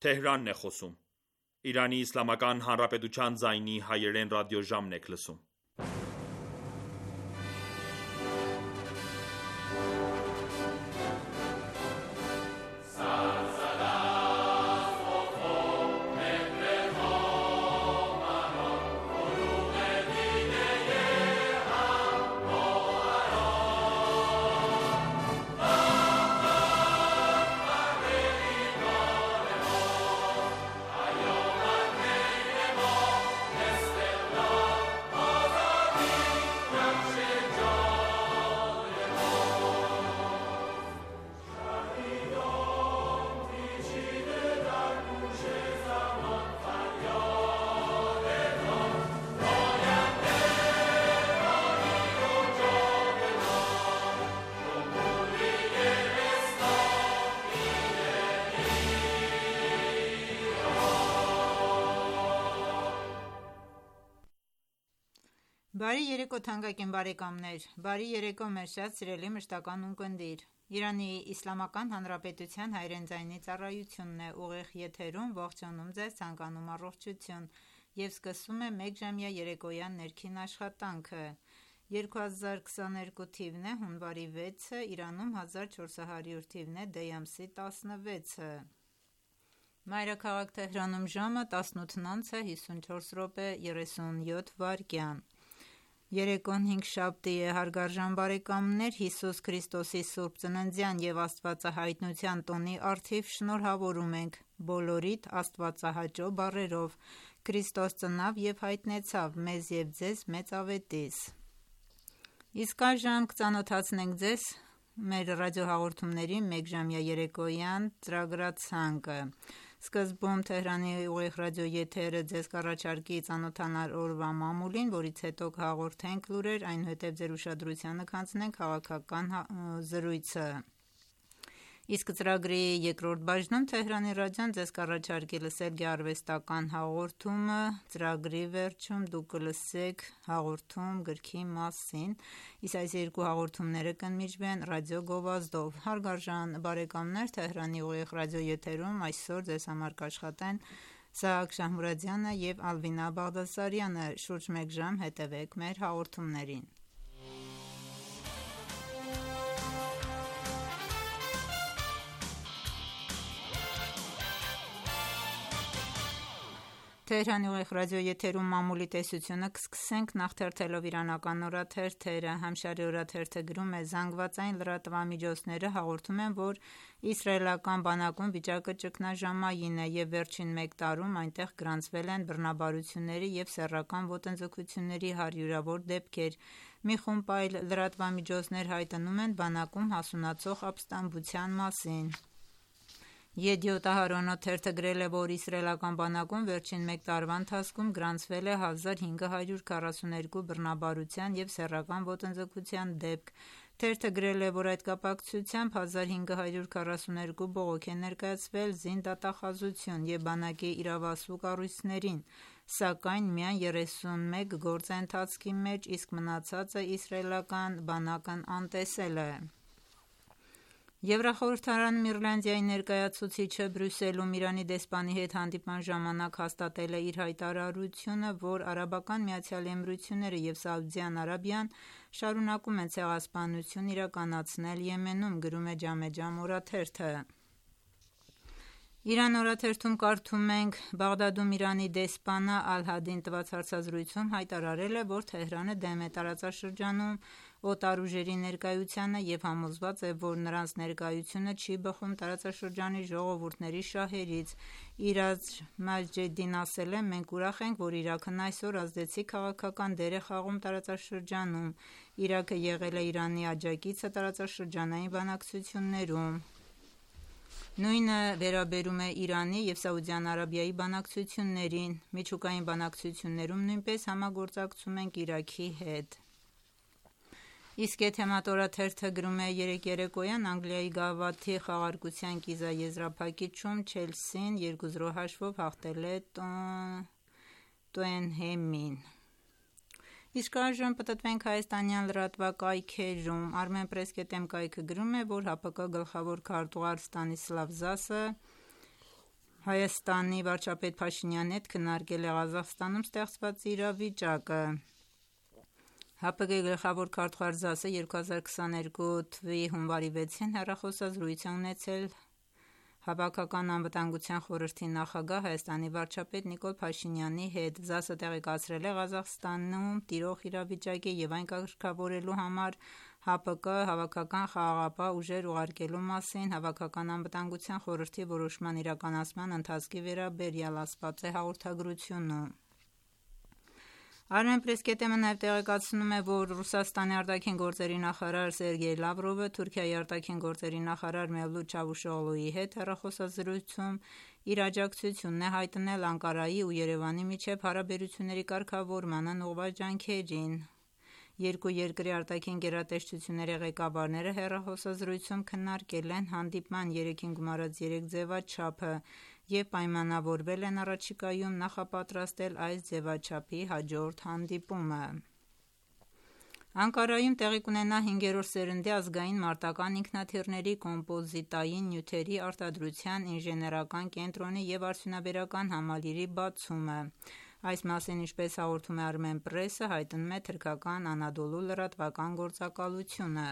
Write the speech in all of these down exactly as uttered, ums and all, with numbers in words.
Թեհրանն է խոսում։ Իրանի Իսլամական Հանրապետության ձայնի հայերեն ռադիոժամն եք լսում։ Բարի երեկո թանկագին բարեկամներ, բարի երեկո մեր շատ սիրելի մշտական ունկնդիր: Իրանի Իսլամական Հանրապետության հայերեն ձայնի ծառայությունն է ուղիղ եթերում ողջունում ձեզ, ցանկանում առողջություն և սկսում է մեկժամյա երեկոյան ներքին աշխատանքը: երկու հազար քսաներկու թիվն է հունվարի վեցը, Իրանում հազար չորս հարյուր թիվն է դեյ ամսի տասնվեցը: Մայրաքաղաք Թեհրանում ժամը տասնութն անց է հիսունչորս րոպե երեսունյոթ վայրկյան: Երեկոն հինգշաբթի է, հարգարժան բարեկամներ, Հիսուս Քրիստոսի սուրբ ծննդյան և աստվածահայտնության տոնի առթիվ շնորհավորում ենք բոլորիդ աստվածահաճո բառերով: Քրիստոս ծնավ և հայտնեցավ մեզ և ձեզ մեծ ավետիս: Իսկ այժմ կծանոթացնենք ձեզ մեր ռադիոհաղորդումների մեկժամյա երեկոյան ծրագրացանկը: Սկզբում Թեհրանի ուղիղ ռադիոեթերը ձեզ կառաջարկի ծանոթանալ օրվա մամուլին, որից հետո կհաղորդենք լուրեր, այնուհետև ձեր ուշադրությանը կհանձնենք քաղաքական զրույցը: Իսկ ծրագրի երկրորդ բաժնում Թեհրանի ռադիոն ձեզ կառաջարկի լսել գեղարվեստական հաղորդումը, ծրագրի վերջում դուք կլսեք հաղորդում գրքի մասին: Իսկ այս երկու հաղորդումները կընդմիջվեն ռադիո գովազդով: Հարգարժան բարեկամներ, Թեհրանի ուղիղ ռադիոեթերում այսօր ձեզ համար կաշխատեն Սահակ Շահմուրադյանը և Ալվինա Բաղդասարյանը: Շուրջ մեկ ժամ հետևեք մեր հաղորդումներին: Թեհրանի ուղիղ ռադիոեթերում մամուլի տեսությունը կսկսենք նախթերթելով իրանական օրաթերթերը: Համշարի օրաթերթը գրում է. «Զանգվածային լրատվամիջոցները հաղորդում են, որ իսրայելական բանակում վիճակը ճգնաժամային է և վերջին մեկ տարում այնտեղ գրանցվել են բռնաբարությունների և սեռական ոտնձգությունների հարյուրավոր դեպքեր: Մի խումբ այլ լրատվամիջոցներ հայտնում են բանակում հասունացող ապստամբության մասին: Եդիոտ Ahronoth թերթը գրել է, որ իսրայելական բանակում վերջին մեկ տարվա ընթացքում գրանցվել է հազար հինգ հարյուր քառասուներկու բռնաբարության և սեռական ոտնձգության դեպք: Թերթը գրել է, որ այդ կապակցությամբ հազար հինգ հարյուր քառասուներկու բողոք է ներկայացվել զինդատախազություն և բանակի իրավասու կառույցներին, սակայն միայն երեսունմեկ գործ է ընթացքի մեջ, իսկ մնացածը իսրայելական բանակն անտեսել է: Եվրախորհրդարանում Իռլանդիայի ներկայացուցիչը Բրյուսելում Իրանի դեսպանի հետ հանդիպման ժամանակ հաստատել է իր հայտարարությունը, որ Արաբական Միացյալ Էմիրությունները և Սաուդյան Արաբիան շարունակում են ցեղասպանություն իրականացնել Եմենում: Գրում է Ջամե Ջամ օրաթերթը: Իրան օրաթերթում կարդում ենք. «Բաղդադում Իրանի դեսպանը Ալ-Հադին տված հարցազրույցում հայտարարել է, որ Թեհրանը դեմ է տարածաշրջանում օտար ուժերի ներկայությանը և համոզված է, որ նրանց ներկայությունը չի բխում տարածաշրջանի ժողովուրդների շահերից: Իրաջ Մաջեդին ասել է. «Մենք ուրախ ենք, որ Իրաքն այսօր ազդեցիկ քաղաքական դեր է խաղում տարածաշրջանում: Իրաքը եղել է Իրանի աջակիցը տարածաշրջանային բանակցություններում: Նույնը վերաբերում է Իրանի և Սաուդյան Արաբիայի բանակցություններին: Միջուկային բանակցություններում նույնպես համագործակցում ենք Իրաքի հետ»: Իսկ Էթեմադ օրաթերթը գրում է. «Երեկ երեկոյան Անգլիայի գավաթի խաղարկության կիզաեզրափակիչում Չելսին երկու զրո հաշվով հաղթել է Տոտենհեմին»: Իսկ այժմ պտտվենք հայաստանյան լրատվակայքերում: Armenpress.am կայքը գրում է, որ ՀԱՊԿ գլխավոր քարտուղար Ստանիսլավ Զասը Հայաստանի վարչապետ Փաշինյանի հետ քննարկել է Ղազախստանում ստեղծված իրավիճակը։ ՀԱՊԿ գլխավոր քարտուղար Զասը երկու հազար քսաներկու թվականի հունվարի վեցին հեռախոսազրույց է ունեցել Հավաքական անվտանգության խորհրդի նախագահ Հայաստանի վարչապետ Նիկոլ Փաշինյանի հետ։ Զասը տեղեկացրել է Ղազախստանում տիրող իրավիճակի և այն կարգավորելու համար ՀԱՊԿ հավաքական խաղաղապահ ուժեր ուղարկելու մասին Հավաքական անվտանգության խորհրդի որոշման իրականացման ընթացքի վերաբերյալ, ասված է հաղորդագրությունում։ Armenpress.am-ը նաև տեղեկացնում է, որ Ռուսաստանի արտաքին գործերի նախարար Սերգեյ Լավրովը Թուրքիայի արտաքին գործերի նախարար Մևլութ Չավուշօղլուի հետ հեռախոսազրույցում իր աջակցությունն է հայտնել Անկարայի ու Երևանի միջև հարաբերությունների կարգավորմանն ուղղված ջանքերին։ Երկու երկրի արտաքին գերատեսչությունների ղեկավարները հեռախոսազրույցում քննարկել են հանդիպման երեքին գումարած երեք ձևաչափը և պայմանավորվել են առաջիկայում նախապատրաստել այս ձևաչափի հաջորդ հանդիպումը։ Անկարայում տեղի կունենա հինգերորդ սերնդի ազգային մարտական ինքնաթիռների կոմպոզիտային նյութերի արտադրության ինժեներական կենտրոնի և արդյունաբերական համալիրի բացումը։ Այս մասին, ինչպես հաղորդում է Armenpress-ը, հայտնում է թուրքական Անադոլու լրատվական գործակալությունը։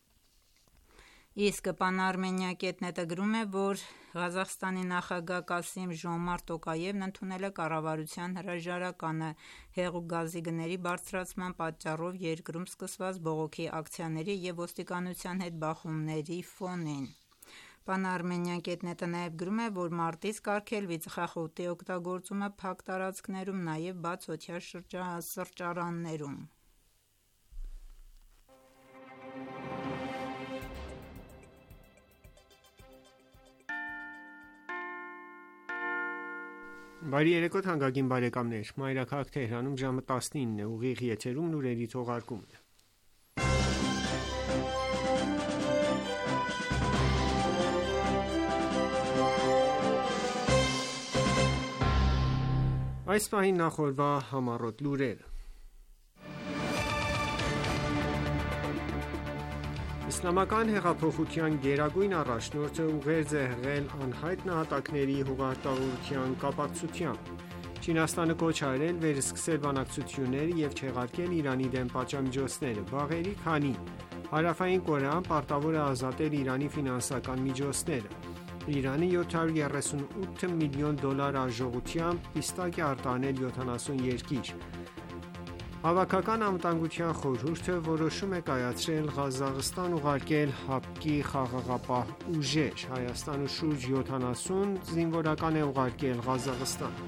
Իսկ Pan-Armenia.net-ը գրում է, որ Ղազախստանի նախագահ Կասիմ-Ժոմարտ Տոկաևն ընդունել է կառավարության հրաժարականը հեղուկ գազի գների բարձրացման պատճառով երկրում սկսված բողոքի ակցիաների և ոստիկանության հետ բախումների ֆոնին։ Pan-Armenia.net-ը նաև գրում է, որ մարտից կարգելվի ծխախոտի օգտագործումը փակ տարածքներում, նաև բացօթյա սրճարաններում։ Բարի երեկո թանկագին բարեկամներ, Մայրաքաղաք Թեհրանում ժամը տասնինն է, ուղիղ եթերում լուրերի թողարկումն է։ Այս պահին նախորվա համառոտ լուրերը։ Իսլամական հեղափոխության գերագույն առաջնորդը ուղերձ է հղել անհայտ նահատակների հուղարկավորության կապակցությամբ։ Չինաստանը կոչ է արել վերսկսել բանակցություններ և չեղարկել Իրանի դեմ պատժամիջոցները։ Վաղերի քանի Հարավային Կորեան պարտավոր է ազատել Իրանի ֆինանսական միջոցները։ Իրանը յոթ հարյուր երեսունութ միլիոն դոլար արժողությամբ պիստակ է արտահանել յոթանասուն երկիր։ Հավաքական անվտանգության խորհուրդը որոշում է կայացրել Ղազախստան ուղարկել ՀԱՊԿ-ի խաղաղապահ ուժեր։ Հայաստանը շուրջ յոթանասուն զինվորական է ուղարկել Ղազախստան։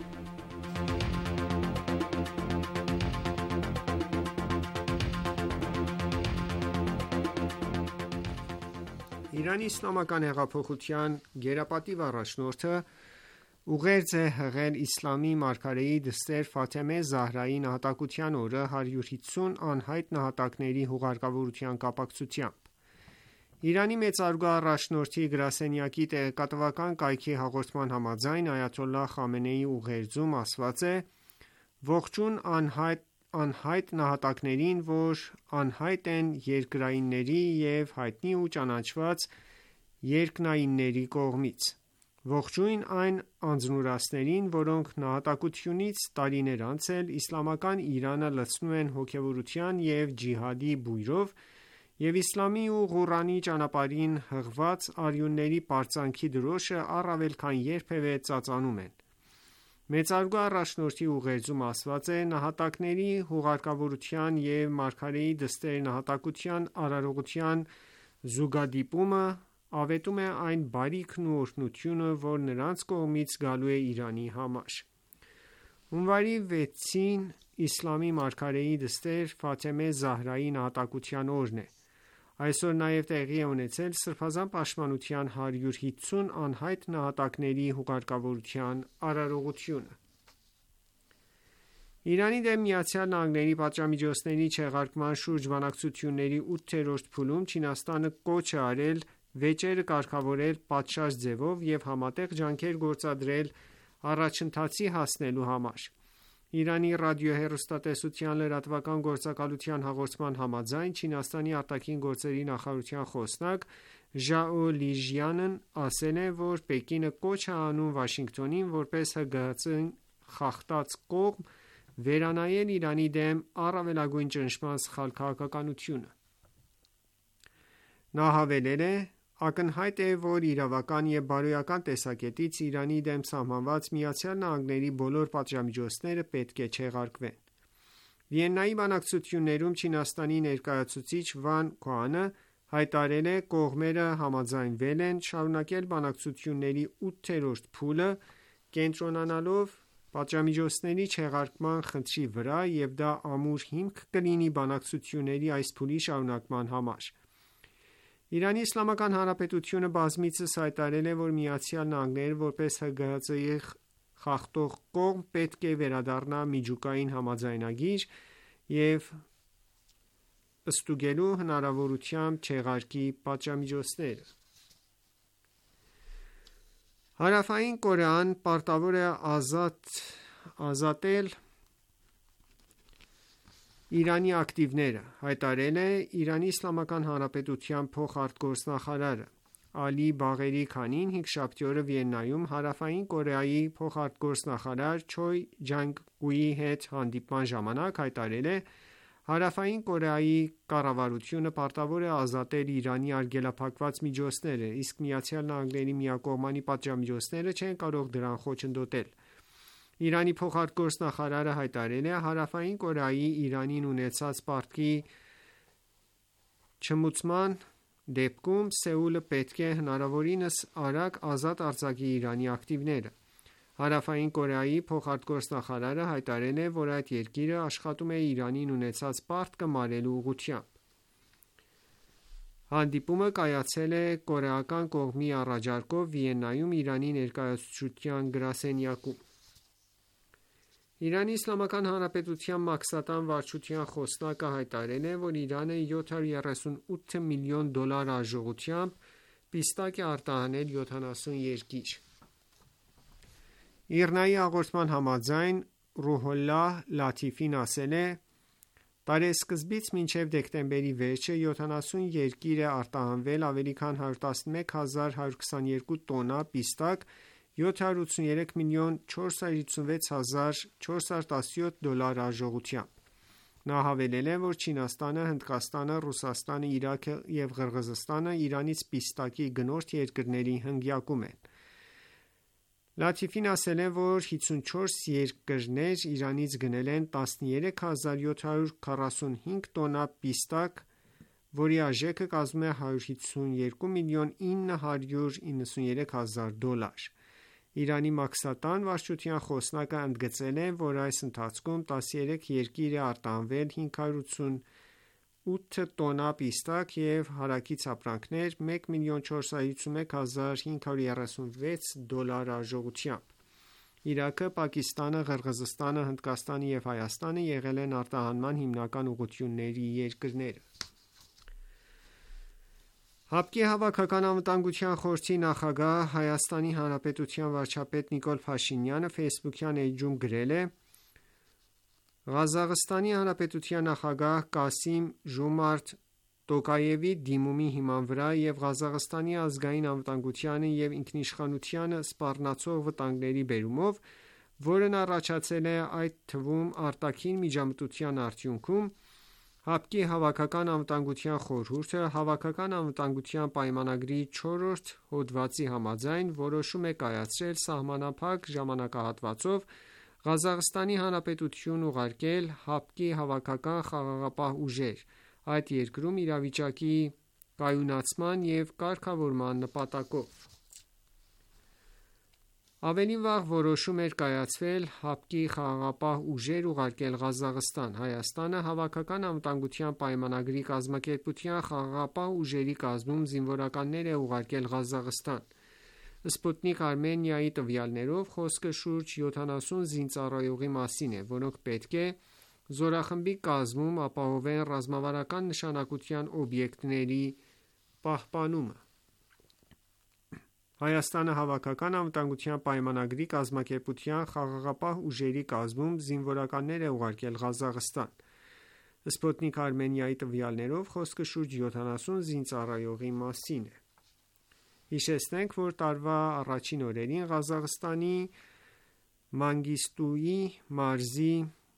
Իրանի իսլամական հեղափոխության գերապատիվ առաջնորդը ուղերձ է հղել իսլամի մարգարեի դստեր Ֆաթեմե Զահրայի նահատակության օրը հարյուր հիսուն անհայտ նահատակների հուղարկավորության կապակցությամբ։ Իրանի մեծարգո առաջնորդի գրասենյակի տեղեկատվական կայքի հաղորդման համաձայն Այաթոլլահ Խամենեիի ուղերձում ասված է. «Ողջույն անհայտ անհայտ նահատակներին, որ անհայտ են երկրայինների և հայտնի ու ճանաչված երկնայինների կողմից։ Ողջույն այն անձնուրացներին, որոնք նահատակությունից տարիներ անց էլ իսլամական Իրանը լցնում են հոգևորության և ջիհադի բույրով և իսլամի ու Ղուրանի ճանապարհին հղված արյունների պարծանքի դրոշը առավել քան երբևէ ծածանում են»։ Մեծարգո առաջնորդի ուղերձում ասված է. «Նահատակների հուղարկավորության և մարգարեի դստեր նահատակության արարողության զուգադիպումը ավետում է այն բարիքն ու օրհնությունը, որ նրանց կողմից գալու է Իրանի համար»։ Հունվարի վեցին իսլամի մարգարեի դստեր Ֆաթեմե Զահրայի նահատակության օրն է։ Այսօր նաև տեղի է ունեցել Սրբազան պաշտպանության հարյուր հիսուն անհայտ նահատակների հուղարկավորության արարողությունը։ Իրանի դեմ ԱՄՆ-ի պատժամիջոցների չեղարկման շուրջ բանակցությունների ութերորդ փուլում Չինաստանը կոչ է արել վեճերը կարգավորել պատշաճ ձևով և համատեղ ջանքեր գործադրել առաջընթացի հասնելու համար։ Իրանի ռադիոհեռուստատեսության լրատվական գործակալության հաղորդման համաձայն Չինաստանի արտաքին գործերի նախարարության խոսնակ Ժաո Լիժյանն ասել է, որ Պեկինը կոչ է անում Վաշինգտոնին որպես ՀԳՀԾ-ին խախտած կողմ վերանայել Իրանի դեմ առավելագույն ճնշման սխալ քաղաքականությունը։ Նա հավելել է. «Ակնհայտ է, որ իրավական և բարոյական տեսակետից Իրանի դեմ սահմանված ԱՄՆ-ի բոլոր պատժամիջոցները պետք է չեղարկվեն»։ Վիեննայի բանակցություններում Չինաստանի ներկայացուցիչ Վան Քուանը հայտարարել է. «Կողմերը համաձայնվել են շարունակել բանակցությունների ութերորդ փուլը՝ կենտրոնանալով պատժամիջոցների չեղարկման խնդրի վրա և դա ամուր հիմք կլինի բանակցությունների այս փուլի շարունակման համար»։ Իրանի Իսլամական Հանրապետությունը բազմիցս հայտարարել է, որ ԱՄՆ-ն որպես ՀԳՀԾ-ի խախտող կողմ պետք է վերադառնա միջուկային համաձայնագիր և ստուգելու հնարավորությամբ չեղարկի պատժամիջոցները։ Հարավային Կորեան պարտավոր է ազատ, ազատել Իրանի ակտիվները, հայտարարել է Իրանի Իսլամական Հանրապետության փոխարտգործնախարարը։ Ալի Բաղերի Քանին հինգշաբթի օրը Վիեննայում Հարավային Կորեայի փոխարտգործնախարար Չոյ Ջանգ-ուի հետ հանդիպման ժամանակ հայտարարել է. «Հարավային Կորեայի կառավարությունը պարտավոր է ազատել Իրանի արգելափակված միջոցները, իսկ ԱՄՆ-ի միակողմանի պատժամիջոցները չեն կարող դրան խոչընդոտել»։ Իրանի փոխարտգործնախարարը հայտարարել է. «Հարավային Կորեայի Իրանին ունեցած պարտքի չմուծման դեպքում Սեուլը պետք է հնարավորինս արագ ազատ արձակի Իրանի ակտիվները»։ Հարավային Կորեայի փոխարտգործնախարարը հայտարարել է, որ այդ երկիրը աշխատում է Իրանին ունեցած պարտքը մարելու ուղղությամբ։ Հանդիպումը կայացել է կորեական կողմի առաջարկով Վիեննայում Իրանի ներկայացուցչության գրասենյակում։ Իրանի Իսլամական Հանրապետության մաքսատան վարչության խոսնակը հայտարարել է, որ Իրանը յոթ հարյուր երեսունութ միլիոն դոլար արժողությամբ պիստակ է արտահանել յոթանասուն երկիր։ ԻՌՆԱ-ի հաղորդման համաձայն Ռուհոլլահ Լաթիֆին ասել է. «Տարեսկզբից մինչև դեկտեմբերի վերջը յոթանասուն երկիր է արտահանվել ավելի քան հարյուր տասնմեկ հազար հարյուր քսաներկու տոննա պիստակ յոթ հարյուր ութսուներեք միլիոն չորս հարյուր հիսունվեց հազար չորս հարյուր տասնյոթ դոլար արժողությամբ»։ Նա հավելել է, որ Չինաստանը, Հնդկաստանը, Ռուսաստանը, Իրաքը և Ղրղզստանը Իրանից պիստակի գնորդ երկրների հնգյակում են։ Լաթիֆին ասել է, որ հիսունչորս երկրներ Իրանից գնել են տասներեք հազար յոթ հարյուր քառասունհինգ տոննա պիստակ, որի արժեքը կազմում է հարյուր հիսունյոթ միլիոն ինը հարյուր իննսուներեք հազար դոլար։ Իրանի մաքսատան վարչության խոսնակը ընդգծել է, որ այս ընթացքում տասներեք երկիր է արտահանվել հինգ հարյուր ութսունութ տոննա պիստակ և հարակից ապրանքներ մեկ միլիոն չորս հարյուր հիսունմեկ հազար հինգ հարյուր երեսունվեց դոլար արժողությամբ։ Իրաքը, Պակիստանը, Ղրղզստանը, Հնդկաստանը և Հայաստանը եղել են արտահանման հիմնական ուղղությունների երկրները։ ՀԱՊԿ-ի Հավաքական անվտանգության խորհրդի նախագահ, Հայաստանի Հանրապետության վարչապետ Նիկոլ Փաշինյանը ֆեյսբուքյան էջում գրել է. «Ղազախստանի Հանրապետության նախագահ Կասիմ Ժոմարթ Տոկաևի դիմումի հիման վրա և Ղազախստանի ազգային անվտանգությանը և ինքնիշխանությանը սպառնացող վտանգների բերումով, որն առաջացել է այդ թվում արտաքին միջամտության արդյունքում, ՀԱՊԿ-ի Հավաքական անվտանգության խորհուրդը Հավաքական անվտանգության պայմանագրի չորրորդ հոդվածի համաձայն որոշում է կայացրել սահմանափակ ժամանակահատվածով Ղազախստանի Հանրապետություն ուղարկել ՀԱՊԿ-ի հավաքական խաղաղապահ ուժեր, այդ երկրում իրավիճակի կայունացման և կարգավորման նպատակով»։ Ավելի վաղ որոշում էր կայացվել ՀԱՊԿ-ի խաղաղապահ ուժեր ուղարկել Ղազախստան։ Հայաստանը Հավաքական անվտանգության պայմանագրի կազմակերպության խաղաղապահ ուժերի կազմում զինվորականներ է ուղարկել Ղազախստան։ Սպուտնիկ Արմենիայի տվյալներով խոսքը շուրջ յոթանասուն զինծառայողի մասին է, որոնք պետք է զորախմբի կազմում ապահովեն ռազմավարական նշանակության օբյեկտների պահպանումը։ Հայաստանը Հավաքական անվտանգության պայմանագրի կազմակերպության խաղաղապահ ուժերի կազմում զինվորականներ է ուղարկել Ղազախստան։ Sputnik Armenia-ի տվյալներով խոսքը շուրջ յոթանասուն զինծառայողի մասին է։ Հիշեցնենք, որ տարվա առաջին օրերին Ղազախստանի Մանգիստուի մարզի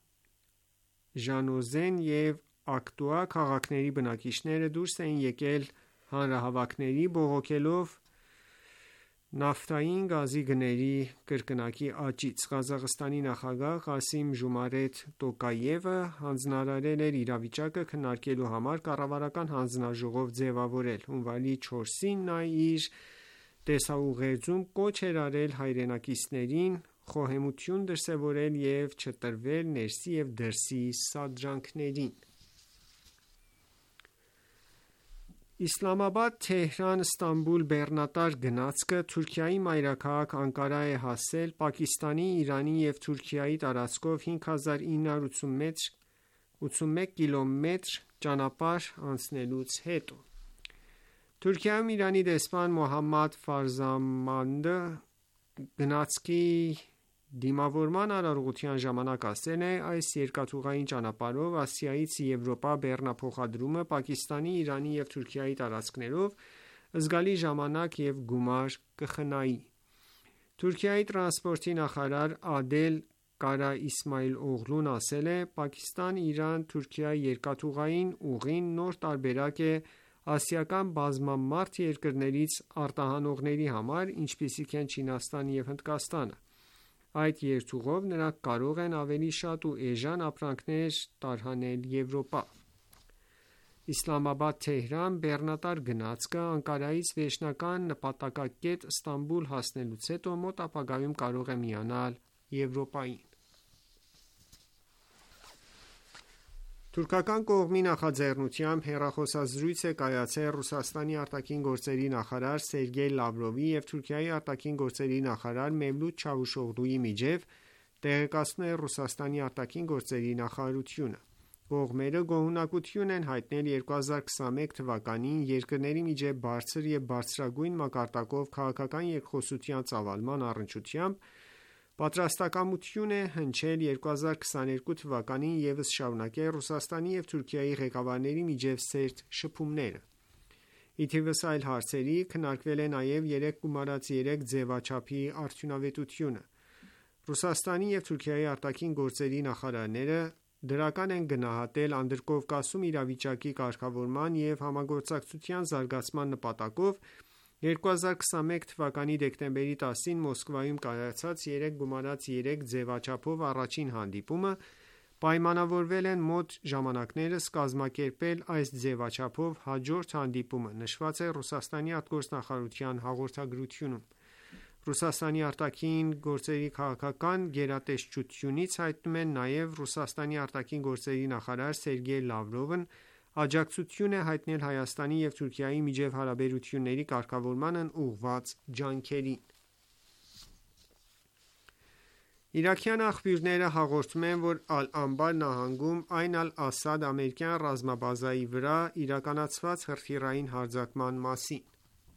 Ժանոզեն և Ակտուա քաղաքների բնակիչները դուրս էին եկել հանրահավաքների՝ բողոքելով նավթային գազի գների կրկնակի աճից։ Ղազախստանի նախագահ Ղասիմ-Ժոմարեթ Տոկաևը հանձնարարել էր իրավիճակը քննարկելու համար կառավարական հանձնաժողով ձևավորել։ Հունվարի չորսին նա իր տեսաուղերձում կոչ էր արել հայրենակիցներին խոհեմություն դրսևորել և չտրվել ներսի և դրսի սադրանքներին։ Իսլամաբադ-Թեհրան-Ստամբուլ բեռնատար գնացքը Թուրքիայի մայրաքաղաք Անկարա է հասել Պակիստանի, Իրանի և Թուրքիայի տարածքով հինգ հազար ինը հարյուր ութսունմեկ կիլոմետր ճանապարհ անցնելուց հետո։ Թուրքիայում Իրանի դեսպան Մոհամմադ Ֆարզամանդը գնացքի դիմավորման արարողության ժամանակ ասել է. «Այս երկաթուղային ճանապարհով Ասիայից Եվրոպա բեռնափոխադրումը Պակիստանի, Իրանի և Թուրքիայի տարածքներով զգալի ժամանակ և գումար կխնայի»։ Թուրքիայի տրանսպորտի նախարար Ադել Կարա Իսմայիլօղլուն ասել է. «Պակիստան-Իրան-Թուրքիա երկաթուղային ուղին նոր տարբերակ է ասիական բազմամարդ երկրներից արտահանողների համար, ինչպիսիք են Չինաստանը և Հնդկաստանը։ Այդ երթուղով նրանք կարող են ավելի շատ ու էժան ապրանքներ տարհանել Եվրոպա»։ Իսլամաբադ-Թեհրան բեռնատար գնացքը Անկարայից վերջնական նպատակակետ Ստամբուլ հասնելուց հետո մոտ ապագայում կարող է միանալ Եվրոպային։ Թուրքական կողմի նախաձեռնությամբ հեռախոսազրույց է կայացել Ռուսաստանի արտաքին գործերի նախարար Սերգեյ Լավրովի և Թուրքիայի արտաքին գործերի նախարար Մևլութ Չավուշօղլուի միջև, տեղեկացնում է Ռուսաստանի արտաքին գործերի նախարարությունը։ Կողմերը գոհունակություն են հայտնել երկու հազար քսանմեկ թվականին երկրների միջև բարձր և բարձրագույն մակարդակով քաղաքական երկխոսության ծավալման առնչությամբ պատրաստակամություն է հնչել երկու հազար քսաներկու թվականին ևս շարունակել Ռուսաստանի և Թուրքիայի ղեկավարների միջև սերտ շփումները։ Ի թիվս այլ հարցերի քննարկվել է նաև երեկ գումարած երեք ձևաչափի արդյունավետությունը։ Ռուսաստանի և Թուրքիայի արտաքին գործերի նախարարները դրական են գնահատել Անդրկովկասում իրավիճակի կարգավորման և համագործակցության զարգացման նպատակով երկու հազար քսանմեկ թվականի դեկտեմբերի տասին Մոսկվայում կայացած երեկ գումարած երեք ձևաչափով առաջին հանդիպումը, պայմանավորվել են մոտ ժամանակներս կազմակերպել այս ձևաչափով հաջորդ հանդիպումը, նշված է Ռուսաստանի արտգործնախարարության հաղորդագրությունում։ Ռուսաստանի արտաքին գործերի քաղաքական գերատեսչությունից հայտնում են նաև Ռուսաստանի արտաքին գործերի նախարար Սերգեյ Լավրովն աջակցություն է հայտնել Հայաստանի և Թուրքիայի միջև հարաբերությունների կարգավորմանն ուղղված ջանքերին։ Իրաքյան աղբյուրները հաղորդում են, որ Ալ-Անբար նահանգում Այն Ալ-Ասադ ամերիկյան ռազմաբազայի վրա իրականացված հրթիռային հարձակման մասին։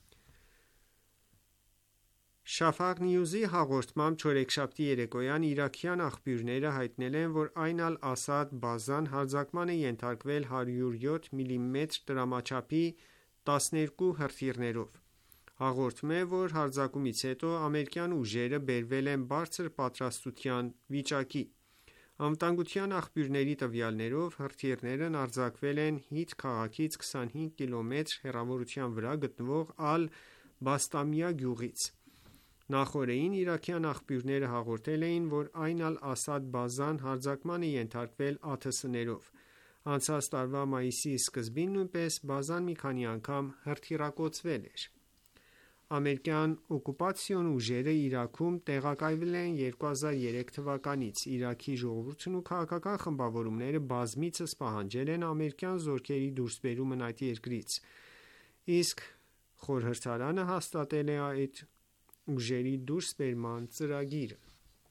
Շաֆաղ Նյուզի հաղորդմամբ չորեքշաբթի երեկոյան իրաքյան աղբյուրները հայտնել են, որ Այն Ալ-Ասադ բազան հարձակման է ենթարկվել հարյուր յոթ միլիմետր տրամաչափի տասներկու հրթիռներով։ Հաղորդվում է, որ հարձակումից հետո ամերիկյան ուժերը բերվել են բարձր պատրաստության վիճակի։ Անվտանգության աղբյուրների տվյալներով հրթիռներն արձակվել են Հիթ քաղաքից քսանհինգ կիլոմետր հեռավորության վրա գտնվող Ալ-Բաստամիա գյուղից։ Նախօրեին իրաքյան աղբյուրները հաղորդել էին, որ Այն Ալ-Ասադ բազան հարձակման է ենթարկվել ԱԹՍ-ներով։ Անցած տարվա մայիսի սկզբին նույնպես բազան մի քանի անգամ հրթիռակոծվել էր։ Ամերիկյան օկուպացիոն ուժերը Իրաքում տեղակայվել են երկու հազար երեք թվականից։ Իրաքի ժողովուրդն ու քաղաքական խմբավորումները բազմիցս պահանջել են ամերիկյան զորքերի դուրսբերումն այդ երկրից, իսկ խորհրդարանը հաստատել է այդ ուժերի դուրսբերման ծրագիրը։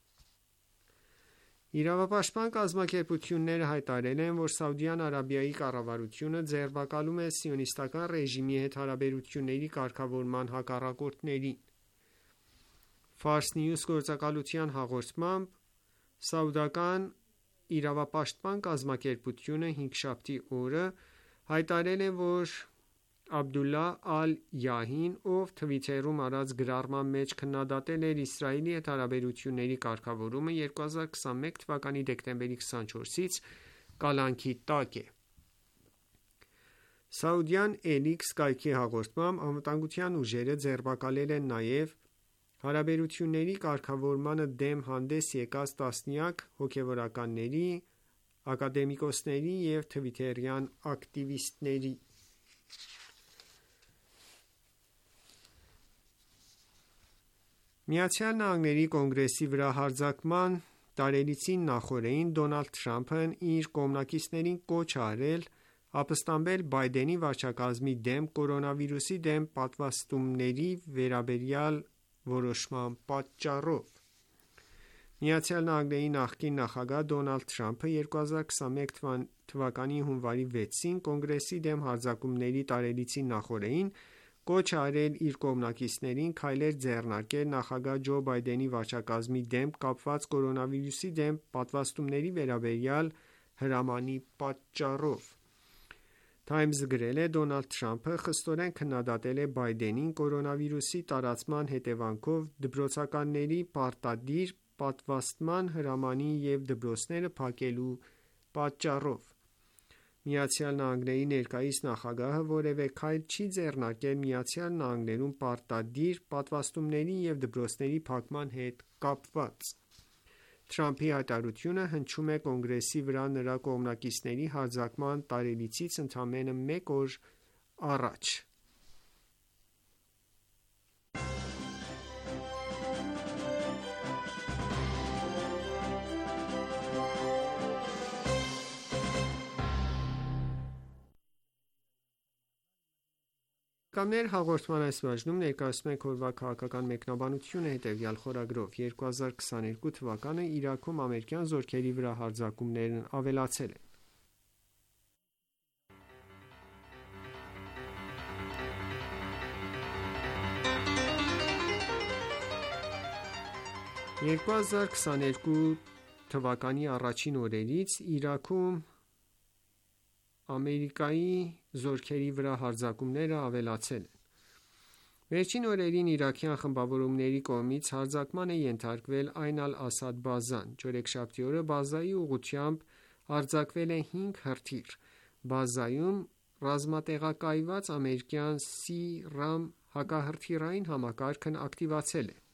Իրավապաշտպան կազմակերպությունները հայտարարել են, որ Սաուդյան Արաբիայի կառավարությունը ձերբակալում է սիոնիստական ռեժիմի հետ հարաբերությունների կարգավորման հակառակորդներին։ Fars News գործակալության հաղորդմամբ սաուդական իրավապաշտպան կազմակերպությունը հինգշաբթի օրը հայտարարել է, որ Աբդուլլահ Ալ-Յահին, ով Թվիթերում արած գրառման մեջ քննադատել էր Իսրայելի հետ հարաբերությունների կարգավորումը, երկու հազար քսանմեկ թվականի դեկտեմբերի քսանչորսից կալանքի տակ է։ Saudi-an Elix կայքի հաղորդմամբ անվտանգության ուժերը ձերբակալել են նաև հարաբերությունների կարգավորմանը դեմ հանդես եկած տասնյակ հոգևորականների, ակադեմիկոսների և թվիթերյան ակտիվիստների։ Միացյալ Նահանգների կոնգրեսի վրա հարձակման տարելիցին նախօրեին Դոնալդ Թրամփն իր կողմնակիցներին կոչ է արել ապստամբել Բայդենի վարչակազմի դեմ կորոնավիրուսի դեմ պատվաստումների վերաբերյալ որոշման պատճառով։ Միացյալ Նահանգների նախկին նախագահ Դոնալդ Թրամփը երկու հազար քսանմեկ թվականի հունվարի վեցին կոնգրեսի դեմ հարձակումների տարելիցին նախօրեին կոչ է արել իր կողմնակիցներին քայլեր ձեռնարկել նախագահ Ջո Բայդենի վարչակազմի դեմ կապված կորոնավիրուսի դեմ պատվաստումների վերաբերյալ հրամանի պատճառով։ Times-ը գրել է. Դոնալդ Թրամփը խստորեն քննադատել է Բայդենին կորոնավիրուսի տարածման հետևանքով դպրոցականների պարտադիր պատվաստման հրամանի և դպրոցները փակելու պատճառով։ Միացյալ Նահանգների ներկայիս նախագահը որևէ քայլ չի ձեռնարկել Միացյալ Նահանգներում պարտադիր պատվաստումների և դպրոցների փակման հետ կապված։ Թրամփի հայտարարությունը հնչում է կոնգրեսի վրա նրա կողմնակիցների հարձակման տարելիցից ընդամենը մեկ օր առաջ։ Հաղորդման այս բաժնում ներկայացնում ենք օրվա քաղաքական մեկնաբանությունը հետևյալ խորագրով. երկու հազար քսաներկու թվականը Իրաքում ամերիկյան զորքերի վրա հարձակումներն ավելացել են։ երկու հազար քսաներկու թվականի առաջին օրերից Իրաքում Ամերիկայի զորքերի վրա հարձակումները ավելացել են։ Վերջին օրերին իրաքյան խմբավորումների կողմից հարձակման է ենթարկվել Այն Ալ-Ասադ բազան։ Չորեքշաբթի օրը բազայի ուղղությամբ արձակվել է հինգ հրթիռ։ Բազայում ռազմատեղակայված ամերիկյան Սի Ռամ հակահրթիռային համակարգն ակտիվացել է։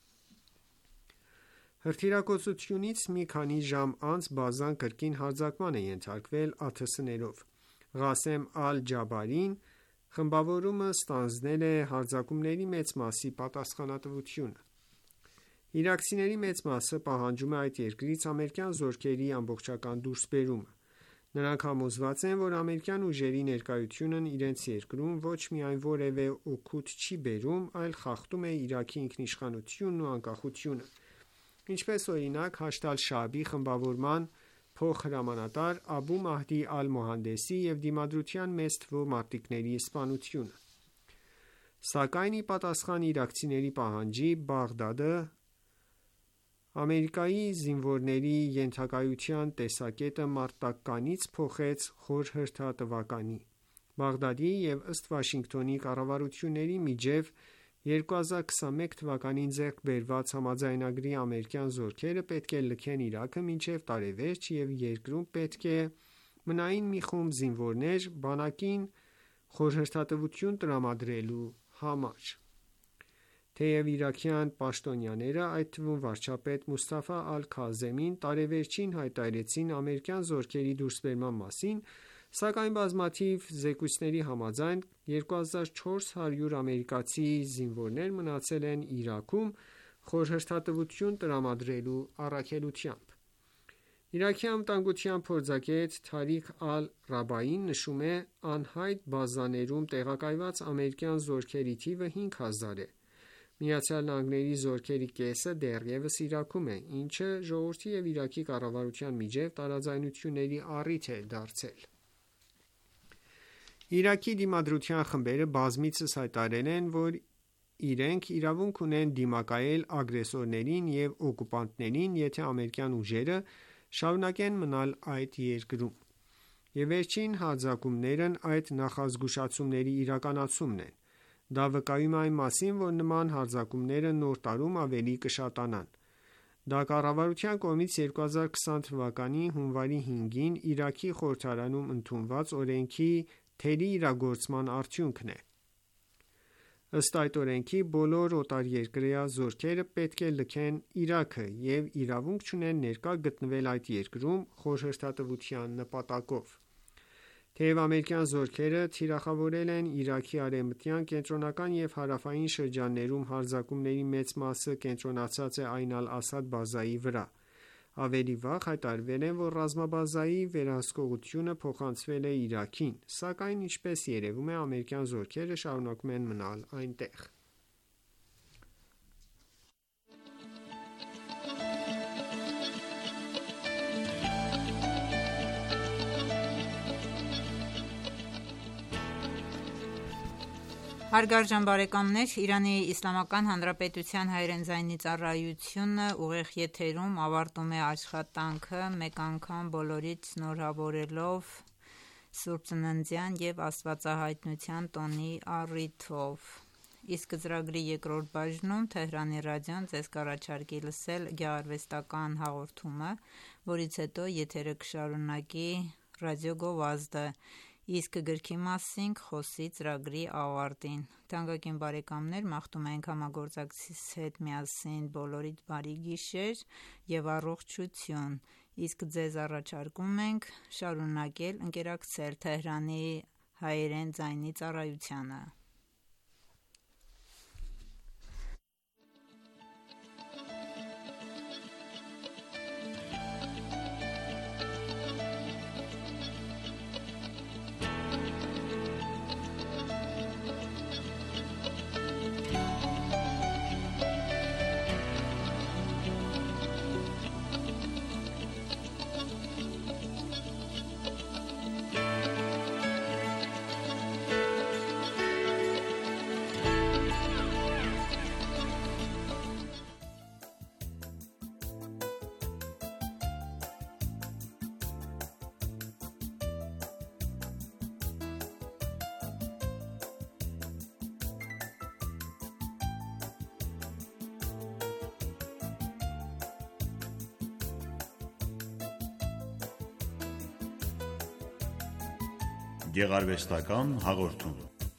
Հրթիռակոծությունից մի քանի ժամ անց բազան կրկին հարձակման է ենթարկվել ԱԹՍ-ներով։ Ղասեմ Ալ-Ջաբարին խմբավորումը ստանձնել է հարձակումների մեծ մասի պատասխանատվությունը։ Իրաքցիների մեծ մասը պահանջում է այդ երկրից ամերիկյան զորքերի ամբողջական դուրսբերումը։ Նրանք համոզված են, որ ամերիկյան ուժերի ներկայությունն իրենց երկրում ոչ միայն որևէ օգուտ չի բերում, այլ խախտում է Իրաքի ինքնիշխանությունն ու անկախությունը։ Ինչպես օրինակ Հաշդ Ալ-Շաաբի խմբավորման փոխհրամանատար Աբու Մահդի Ալ-Մոհանդեսի և Դիմադրության մեծ թվով մարտիկների սպանությունը։ Սակայն ի պատասխան իրաքցիների պահանջի, Բաղդադը Ամերիկայի զինվորների ենթակայության տեսակետը մարտականից փոխեց խորհրդատվականի։ Բաղդադի և ըստ Վաշինգտոնի կառավարությունների միջև երկու հազար քսանմեկ թվականին ձեռք բերված համաձայնագրի ամերիկյան զորքերը պետք է լքեն Իրաքը մինչև տարեվերջ և երկրում պետք է մնային մի խումբ զինվորներ բանակին խորհրդատվություն տրամադրելու համար։ Թեև իրաքյան պաշտոնյաները, այդ թվում վարչապետ Մուստաֆա Ալ-Քազեմին տարեվերջին հայտարարեցին ամերիկյան զորքերի դուրսբերման մասին, սակայն բազմաթիվ զեկույցների համաձայն երկու հազար չորս հարյուր ամերիկացի զինվորներ մնացել են Իրաքում խորհրդատվություն տրամադրելու առաքելությամբ։ Իրաքի անվտանգության փորձագետ Թարիք Ալ-Ռաբային նշում է. «Անհայտ բազաներում տեղակայված ամերիկյան զորքերի թիվը հինգ հազար է։ Միացյալ Նահանգների զորքերի կեսը դեռևս Իրաքում է, ինչը ժողովրդի և Իրաքի կառավարության միջև տարաձայնությունների առիթ է դարձել»։ Իրաքի դիմադրության խմբերը բազմիցս հայտարարել են, որ իրենք իրավունք ունեն դիմակայել ագրեսորներին և օկուպանտներին, եթե ամերիկյան ուժերը շարունակեն մնալ այդ երկրում: Եվ վերջին հարձակումներն այդ նախազգուշացումների իրականացումն են: Դա վկայում է այն մասին, որ նման հարձակումները նոր տարում ավելի կշատանան: Դա կառավարության կողմից երկու հազար քսան թվականի հունվարի հինգին Իրաքի խորհրդարանում ընդունված օրենքի թերի իրագործման արդյունքն է: Ըստ այդ օրենքի բոլոր օտարերկրյա զորքերը պետք է լքեն Իրաքը և իրավունք չունեն ներկա գտնվել այդ երկրում խորհրդատվության նպատակով: Թեև ամերիկյան զորքերը թիրախավորել են Իրաքի արևմտյան, կենտրոնական և հարավային շրջաններում հարձակումների մեծ մասը կենտրոնացած է Այն Ալ-Ասադ բազայի վրա: Ավելի վաղ հայտարարվել էր, որ ռազմաբազայի վերահսկողությունը փոխանցվել է Իրաքին, սակայն ինչպես երևում է ամերիկյան զորքերը շարունակում են մնալ այնտեղ: Հարգարժան բարեկամներ, Իրանի Իսլամական Հանրապետության հայերեն ձայնի ծառայությունը ուղիղ եթերում ավարտում է աշխատանքը մեկ անգամ բոլորիդ շնորհավորելով Սուրբծննդյան և Աստվածահայտնության տոնի առիթով: Իսկ ծրագրի երկրորդ բաժնում Թեհրանի ռադիոն ձեզ կառաջարկի լսել գեղարվեստական հաղորդումը, որից հետո եթերը կշարունակի ռադիոգովազդը, իսկ գրքի մասին կխոսի ծրագրի ավարտին: Թանկագին բարեկամներ, մաղթում ենք համագործակցի հետ միասին բոլորիդ բարի գիշեր և առողջություն: Իսկ ձեզ առաջարկում ենք շարունակել ընկերակցել Թեհրանի հայերեն ձայնի ծառայությանը: Գեղարվեստական հաղորդում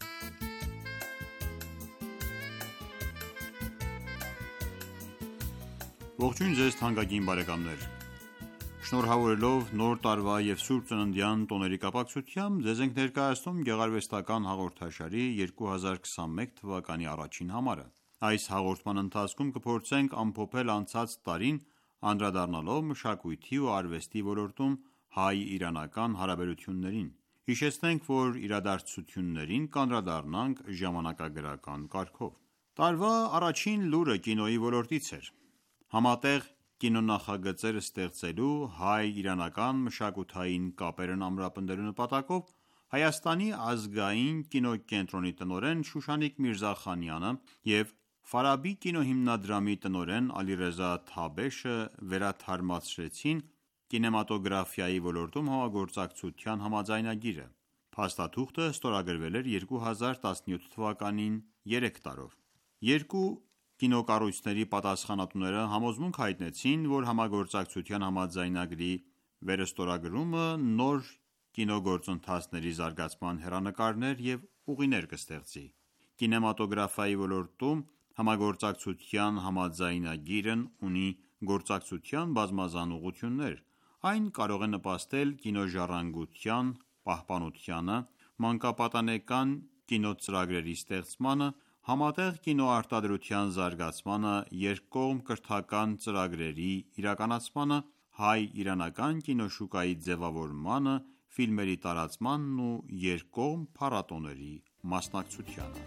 Ողջույն ձեզ թանկագին բարեկամներ: Շնորհավորելով Նոր տարվա և Սուրբծննդյան տոների կապակցությամբ ձեզ ենք ներկայացնում գեղարվեստական հաղորդաշարի երկու հազար քսանմեկ թվականի առաջին համարը: Այս հաղորդման ընթացքում կփորձենք ամփոփել անցած տարին անդրադառնալով մշակույթի ու արվեստի ոլորտում հայ-իրանական հարաբերություններին: Հիշեցնենք, որ իրադարձություններին կանդրադառնանք ժամանակագրական կարգով: Տարվա առաջին լուրը կինոյի ոլորտից էր: Համատեղ կինոնախագծեր ստեղծելու, հայ-իրանական մշակութային կապերն ամրապնդելու նպատակով Հայաստանի ազգային կինոկենտրոնի տնօրեն Շուշանիկ Միրզախանյանը և Ֆարաբի կինոհիմնադրամի տնօրեն Ալիռեզա Թաբեշը վերաթարմացրեցին կինեմատոգրաֆիայի ոլորտում համագործակցության համաձայնագիրը: Փաստաթուղթը ստորագրվել էր երկու հազար տասնյոթ թվականին երեք տարով: Երկու կինոկառույցների պատասխանատուները համոզմունք հայտնեցին, որ համագործակցության համաձայնագրի վերստորագրումը նոր կինոգործընթացների զարգացման հեռանկարներ և ուղիներ կստեղծի: Կինեմատոգրաֆիայի ոլորտում համագործակցության համաձայնագիրն ունի գործակցության բազմազան ուղղություններ: Այն կարող է նպաստել կինոժառանգության պահպանությանը, մանկապատանեկան կինոծրագրերի ստեղծմանը, համատեղ կինոարտադրության զարգացմանը, երկկողմ կրթական ծրագրերի իրականացմանը, հայ-իրանական կինոշուկայի ձևավորմանը, ֆիլմերի տարածմանն ու երկկողմ փառատոների մասնակցությանը: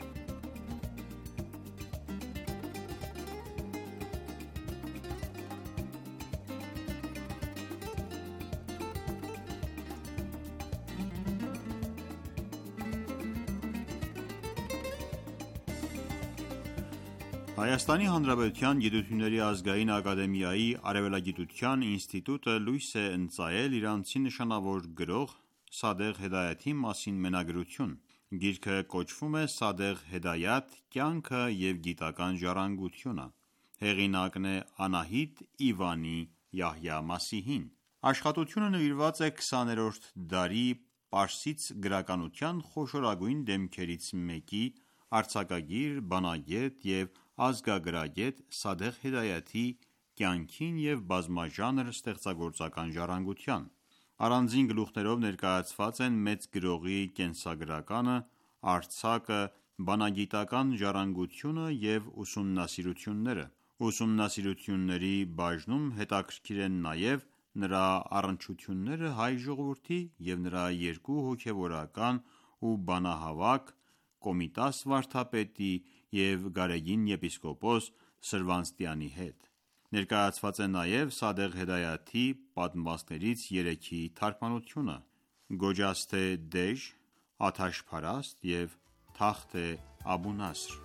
Հայաստանի Հանրապետության Գիտությունների ազգային ակադեմիայի Արևելագիտության ինստիտուտը լույս է ընծայել իրանցի նշանավոր գրող Սադեղ Հեդայաթի մասին մենագրություն։ Գիրքը կոչվում է «Սադեղ Հեդայաթ. կյանքը և գիտական ժառանգությունը»։ Հեղինակն է Անահիտ Իվանի Յահյա Մասիհին։ Աշխատությունը նվիրված է քսաներորդ դարի պարսից գրականության խոշորագույն դեմքերից մեկի՝ արձակագիր, բանագետ և ազգագրագետ Սադեղ Հեդայաթի կյանքին և բազմաժանր ստեղծագործական ժառանգության։ Առանձին գլուխներով ներկայացված են մեծ գրողի կենսագրականը, արձակը, բանագիտական ժառանգությունը և ուսումնասիրությունները։ Ուսումնասիրությունների բաժնում հետաքրքիր են նաև նրա առնչությունները հայ ժողովրդի և նրա երկու հոգևորական ու բանահավաք Կոմիտաս վարդապետի և Գարեգին եպիսկոպոս Սրվանստյանի հետ։ Ներկայացված է նաև Սադեղ Հեդայաթի պատմվածքներից երեքի թարգմանությունը՝ Գոջասթե Դեժ, Աթաշ Փարաստ և Թախթ Աբու Նասր։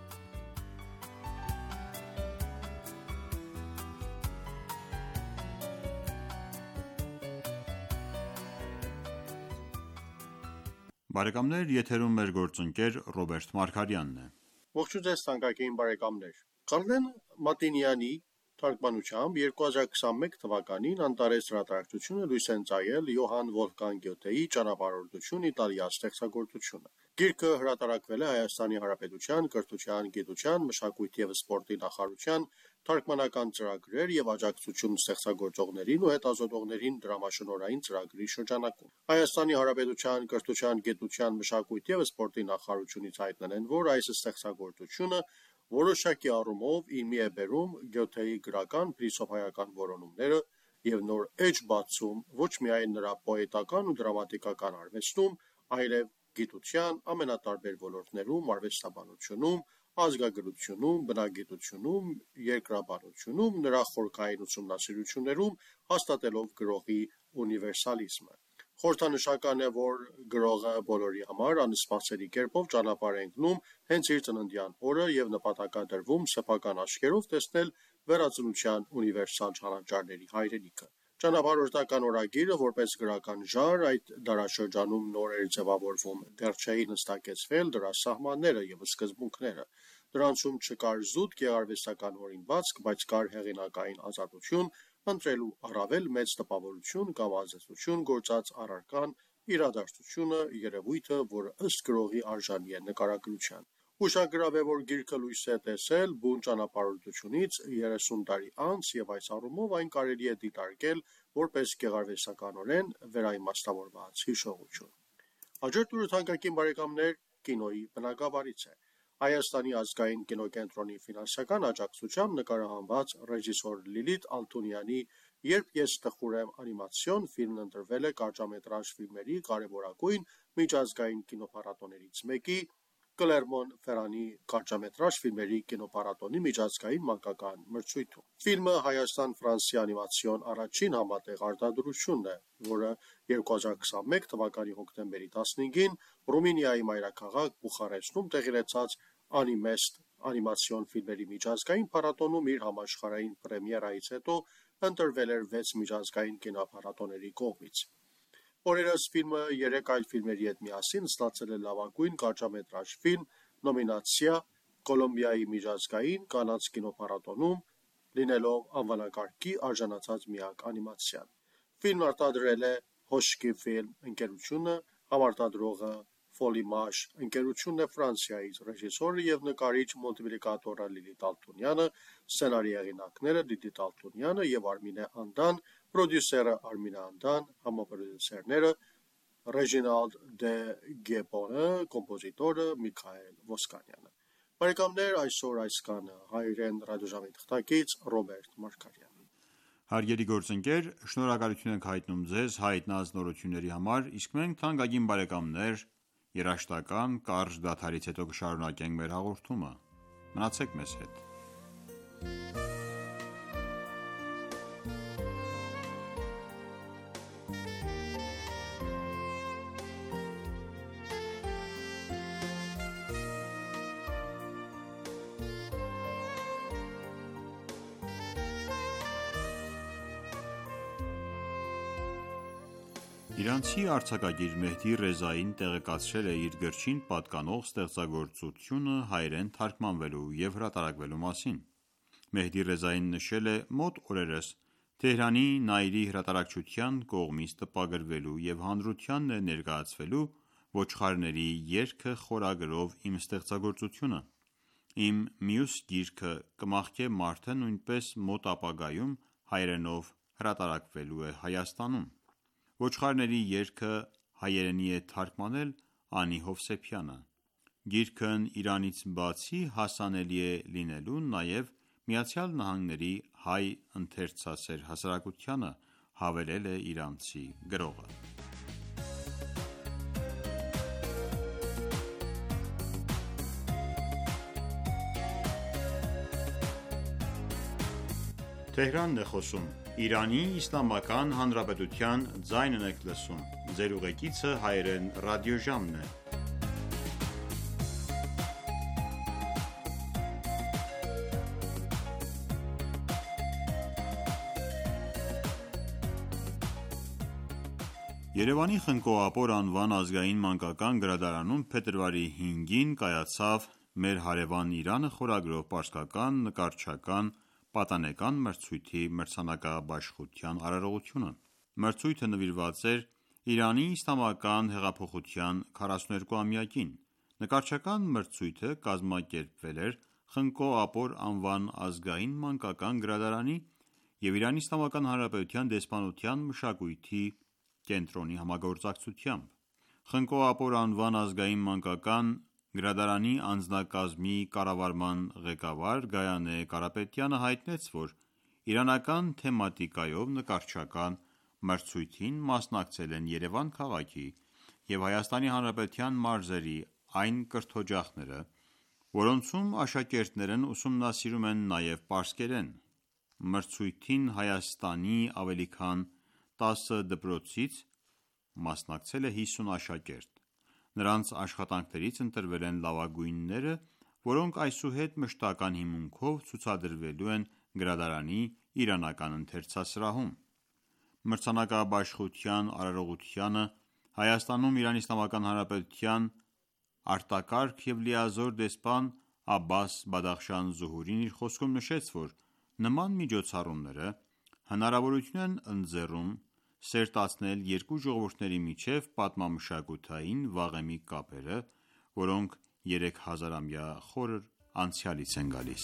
Բարեկամներ, եթերում մեր գործընկեր Ռոբերտ Մարգարյանն է։ Ողջույն ձեզ թանկագին բարեկամներ։ Կարլեն Մատինյանի թարգմանությամբ երկու հազար քսանմեկ թվականին Անտարես հրատարակչությունը լույս է ընծայել Յոհան Վոլֆգանգ Գյոթեի «Ճանապարհորդություն Իտալիա» ստեղծագործությունը։ Գիրքը հրատարակվել է Հայաստանի Հանրապետության Կրթության, գիտության, մշակույթի և սպորտի նախարարության թարգմանական ծրագրեր և աջակցություն ստեղծագործողներին ու հետազոտողներին դրամաշնորհային ծրագրի շրջանակում։ Հայաստանի Հանրապետության Կրթության, գիտության, մշակույթի և սպորտի նախարարությունից հայտնել են, որ այս ստեղծագործությունը որոշակի առումով ի մի է բերում Գյոթեի գրական փիլիսոփայական որոնումները և նոր էջ բացում ոչ միայն նրա պոետական ու դրամատիկական արվեստում, այլև գիտության ամենատարբեր ոլորտներում, արվեստաբանությունում, ազգագրությունում, բնագիտությունում, երկրաբանությունում, նրա խորքային ուսումնասիրություններում, հաստատելով գրողի ունիվերսալիզմը։ Խորհրդանշական է, որ գրողը բոլորի համար անսպասելի կերպով ճանապարհ է ընկնում հենց իր ծննդյան օրը և նպատակադրվում սեփական աչքերով տեսնել վերածնության ունիվերսալ չանաչառների հայրենիքը։ Ճանապարհորդական օրագիրը որպես գրական ժանր այդ դարաշրջանում նոր էր ձևավորվում, դեռ չէին հստակեցվել դրա սահմանները և սկզբունքները։ Դրանցում չկար զուտ գեղարվեստական օրինվածք, բայց կար հեղինակային ազատություն ընտրելու առավել մեծ տպավորություն կամ ազդեցություն գործած առարկան, իրադարձությունը, երևույթը, որը ըստ գրողի արժանի է նկարագրության։ Ուշագրավ է, որ գիրքը լույս է տեսել բուն ճանապարհորդությունից երեսուն տարի անց և այս առումով այն կարելի է դիտարկել որպես գեղարվեստականորեն վերաիմաստավորված հիշողություն։ Հաջորդ լուրը թանկագին բարեկամներ կինոյի բնագավառից է։ Հայաստանի ազգային կինոկենտրոնի ֆինանսական աջակցությամբ նկարահանված ռեժիսոր Լիլիթ Ալթունյանի «Երբ ես տխուր եմ» անիմացիոն ֆիլմն ընտրվել է կարճամետրաժ ֆիլմերի կարևորագույն միջազգային կինոփառատոներից մեկի՝ Կլերմոն-Ֆերանի կարճամետրաժ ֆիլմերի կինոփառատոնի միջազգային մանկական մրցույթում։ Ֆիլմը Հայաստան-Ֆրանսիա անիմացիոն առաջին համատեղ արտադրությունն է, որը երկու հազար քսանմեկ թվականի հոկտեմբերի տասնհինգին Ռումինիայի մայրաքաղաք Բուխարեստում տեղի ունեցած Անիմեստ անիմացիոն ֆիլմերի միջազգային փառատոնում իր համաշխարհային պրեմիերայից հետո ընտրվել էր վեց միջազգային կինոփառատոների կողմից։ Օրերս ֆիլմը երեք այլ ֆիլմերի հետ միասին ստացել է լավագույն կարճամետրաժ ֆիլմ նոմինացիա Կոլումբիայի միջազգային կանանց կինոփառատոնում, լինելով անվանակարգի արժանացած միակ անիմացիան։ Ֆիլմն արտադրել է Հոշկի ֆիլմ ընկերությունը, համարտադրողը Ֆոլիմաշ ընկերությունն է Ֆրանսիայից, ռեժիսորը և նկարիչ մուլտիպլիկատորը Լիլիթ Ալթունյանը, սցենարի հեղինակները Դիդիթ Ալթունյանը և Արմինե Անդան, պրոդյուսերը Արմինե Անդան, համապրոդյուսերները Ռեժինալդ դե Գեպոնը, կոմպոզիտորը Միքայել Ոսկանյանը։ Բարեկամներ, այսօր այսքանը հայրեն ռադիոժամի թղթակից Ռոբերտ Մարգարյան։ Հարգելի գործընկեր, շնորհակալություն ենք հայտնում ձեզ հայտնած նորությունների համար, իսկ մենք թանկագին բարեկամներ երաժշտական կարճ դադարից հետո կշարունակենք մեր հաղորդումը։ Մնացեք մեզ հետ։ Իրանցի արձակագիր Մեհդի Ռեզային տեղեկացրել է իր գրչին պատկանող ստեղծագործությունը հայերեն թարգմանվելու և հրատարակվելու մասին։ Մեհդի Ռեզային նշել է մոտ օրերս Թեհրանի Նայիրի հրատարակչության կողմից տպագրվելու և հանրությանն է ներկայացվելու «Ոչխարների երգը» խորագրով իմ ստեղծագործությունը։ Իմ մյուս գիրքը «Կմաղթե մարդը» նույնպես մոտ ապագայում հայերենով հրատարակվելու է Հայաստանում։ «Ոչխարների երգը» հայերենի է թարգմանել Անի Հովսեփյանը։ Գիրքն Իրանից բացի հասանելի է լինելու նաև ԱՄՆ-ի հայ ընթերցասեր հասարակությանը, հավելել է իրանցի գրողը։ Երևանի Խնկո-Ապոր անվան ազգային մանկական գրադարանում փետրվարի հինգին կայացավ «Մեր հարևան Իրանը» խորագրով պարսկական նկարչական պատանեկան մրցույթի մրցանակաբաշխության արարողությունը։ Մրցույթը նվիրված էր Իրանի Իսլամական հեղափոխության քառասուներկուամյակին։ Նկարչական մրցույթը կազմակերպվել էր Խնկո-Ապոր անվան ազգային մանկական գրադարանի և Իրանի Իսլամական Հանրապետության դեսպանության մշակույթի կենտրոնի համագործակցությամբ։ Խնկո-Ապոր անվան ազգային մանկական գրադարանի անձնակազմի կառավարման ղեկավար Գայանե Կարապետյանը հայտնեց, որ իրանական թեմատիկայով նկարչական մրցույթին մասնակցել են Երևան քաղաքի և Հայաստանի Հանրապետության մարզերի այն կրթօջախները, որոնցում աշակերտներն ուսումնասիրում են նաև պարսկերեն։ Մրցույթին Հայաստանի ավելի քան տասը դպրոցից մասնակցել է հիսուն աշակերտ։ Նրանց աշխատանքներից ընտրվել են լավագույնները, որոնք այսուհետ մշտական հիմունքով ցուցադրվելու են գրադարանի իրանական ընթերցասրահում։ Մրցանակաբաշխության արարողությանը Հայաստանում Իրանի Իսլամական Հանրապետության արտակարգ և լիազոր դեսպան Աբբաս Բադախշան Զուհուրին իր խոսքում նշեց, որ նման միջոցառումները հնարավորություն են ընձեռում սերտացնել երկու ժողովուրդների միջև պատմամշակութային վաղեմի կապերը, որոնք երեք հազարամյա խոր անցյալից են գալիս։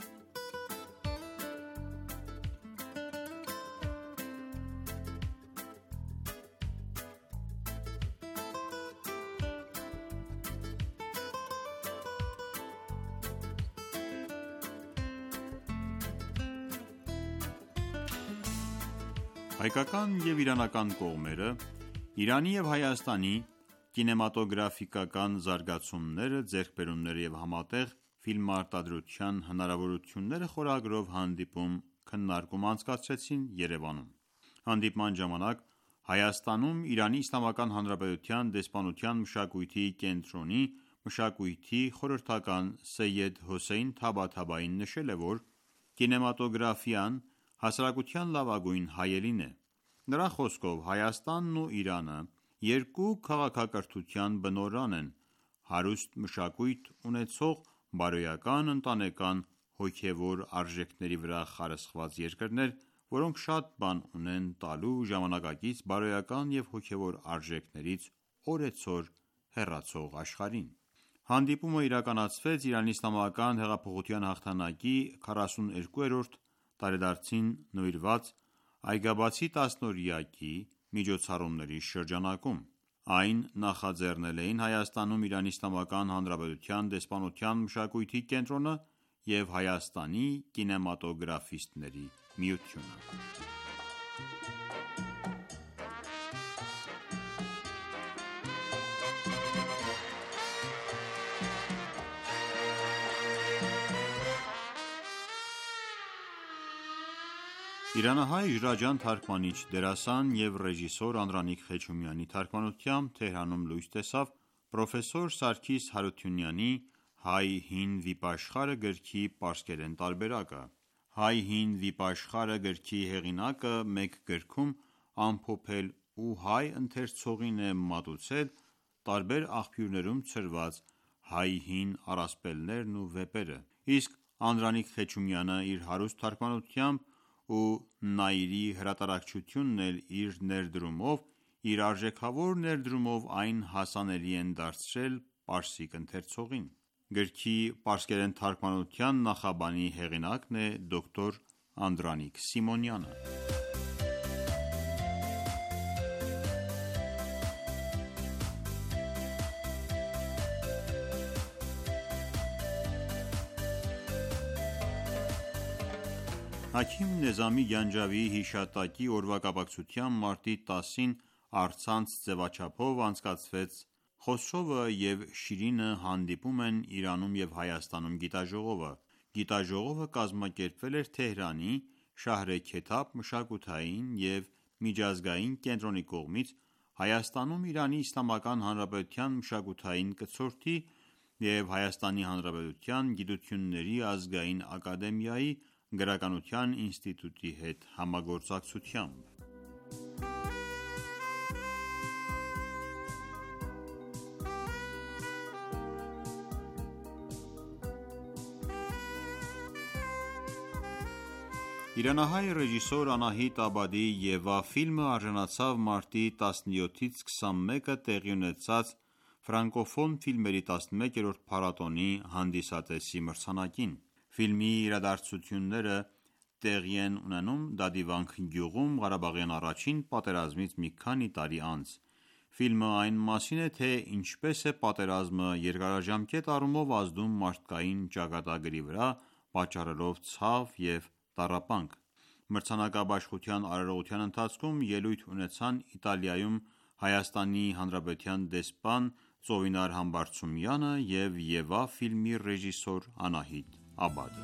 Հայկական և իրանական կողմերը Իրանի և Հայաստանի կինեմատոգրաֆիական զարգացումները, ձեռքբերումները և համատեղ ֆիլմարտադրության հնարավորությունները խորագրով հանդիպում քննարկում անցկացրեցին Երևանում։ Հանդիպման ժամանակ Հայաստանում Իրանի Իսլամական Հանրապետության դեսպանության մշակույթի կենտրոնի մշակույթի խորհրդական Սեյեդ Հոսեյն Թաբաթաբային նշել է, որ կինեմատոգրաֆիան հասարակության լավագույն հայելին է։ Նրա խոսքով Հայաստանն ու Իրանը երկու քաղաքակրթության բնօրրան են, հարուստ մշակույթ ունեցող բարոյական, ընտանեկան, հոգևոր արժեքների վրա խարսխված երկրներ, որոնք շատ բան ունեն տալու ժամանակակից բարոյական և հոգևոր արժեքներից օրեցօր հեռացող աշխարհին։ Հանդիպումը իրականացվեց Իրանի Իսլամական հեղափոխության հաղթանակի քառասուներկուերորդ տարեդարձին նվիրված Այգաբացի տասնօրյակի միջոցառումների շրջանակում։ Այն նախաձեռնել էին Հայաստանում Իրանի Իսլամական Հանրապետության դեսպանության մշակույթի կենտրոնը և Հայաստանի կինեմատոգրաֆիստների միությունը։ Իրանահայ ժրաջան թարգմանիչ, դերասան և ռեժիսոր Անդրանիկ Խեչումյանի թարգմանությամբ Թեհրանում լույս տեսավ պրոֆեսոր Սարգիս Հարությունյանի «Հայ հին վիպաշխարը» գրքի պարսկերեն տարբերակը։ «Հայ հին վիպաշխարը» գրքի հեղինակը մեկ գրքում ամփոփել ու հայ ընթերցողին է մատուցել տարբեր աղբյուրներում ցրված հայ հին առասպելներն ու վեպերը, իսկ Անդրանիկ Խեչումյանը իր հարուստ թարգմանությամբ ու Նայիրի հրատարակչությունն էլ իր ներդրումով, իր արժեքավոր ներդրումով այն հասանելի են դարձրել պարսիկ ընթերցողին։ Գրքի պարսկերեն թարգմանության նախաբանի հեղինակն է դոկտոր Անդրանիկ Սիմոնյանը։ Հաքիմ Նեզամի Գանջավիի հիշատակի օրվա կապակցությամբ մարտի տասին առցանց ձևաչափով անցկացվեց «Խոսրովը և Շիրինը հանդիպում են Իրանում և Հայաստանում» գիտաժողովը։ Գիտաժողովը կազմակերպվել էր Թեհրանի Շահր-ե Քեթաբ մշակութային և միջազգային կենտրոնի կողմից Հայաստանում Իրանի Իսլամական Հանրապետության մշակութային կցորդի և Հայաստանի Հանրապետության գիտությունների ազգային ակադեմիայի գրականության ինստիտուտի հետ համագործակցությամբ։ Իրանահայ ռեժիսոր Անահիտ Աբադի «Եվա» ֆիլմը արժանացավ մարտի տասնյոթից քսանմեկը տեղի ունեցած ֆրանկոֆոն ֆիլմերի տասնմեկերորդ փառատոնի հանդիսատեսի մրցանակին։ Ֆիլմի իրադարձությունները տեղի են ունենում Դադիվանք գյուղում Ղարաբաղյան առաջին պատերազմից մի քանի տարի անց։ Ֆիլմը այն մասին է, թե ինչպես է պատերազմը երկարաժամկետ առումով ազդում մարդկային ճակատագրի վրա, պատճառելով ցավ և տառապանք։ Մրցանակաբաշխության արարողության ընթացքում ելույթ ունեցան Իտալիայում Հայաստանի Հանրապետության դեսպան Ծովինար Համբարձումյանը և «Եվա» ֆիլմի ռեժիսոր Անահիտ Աբադը։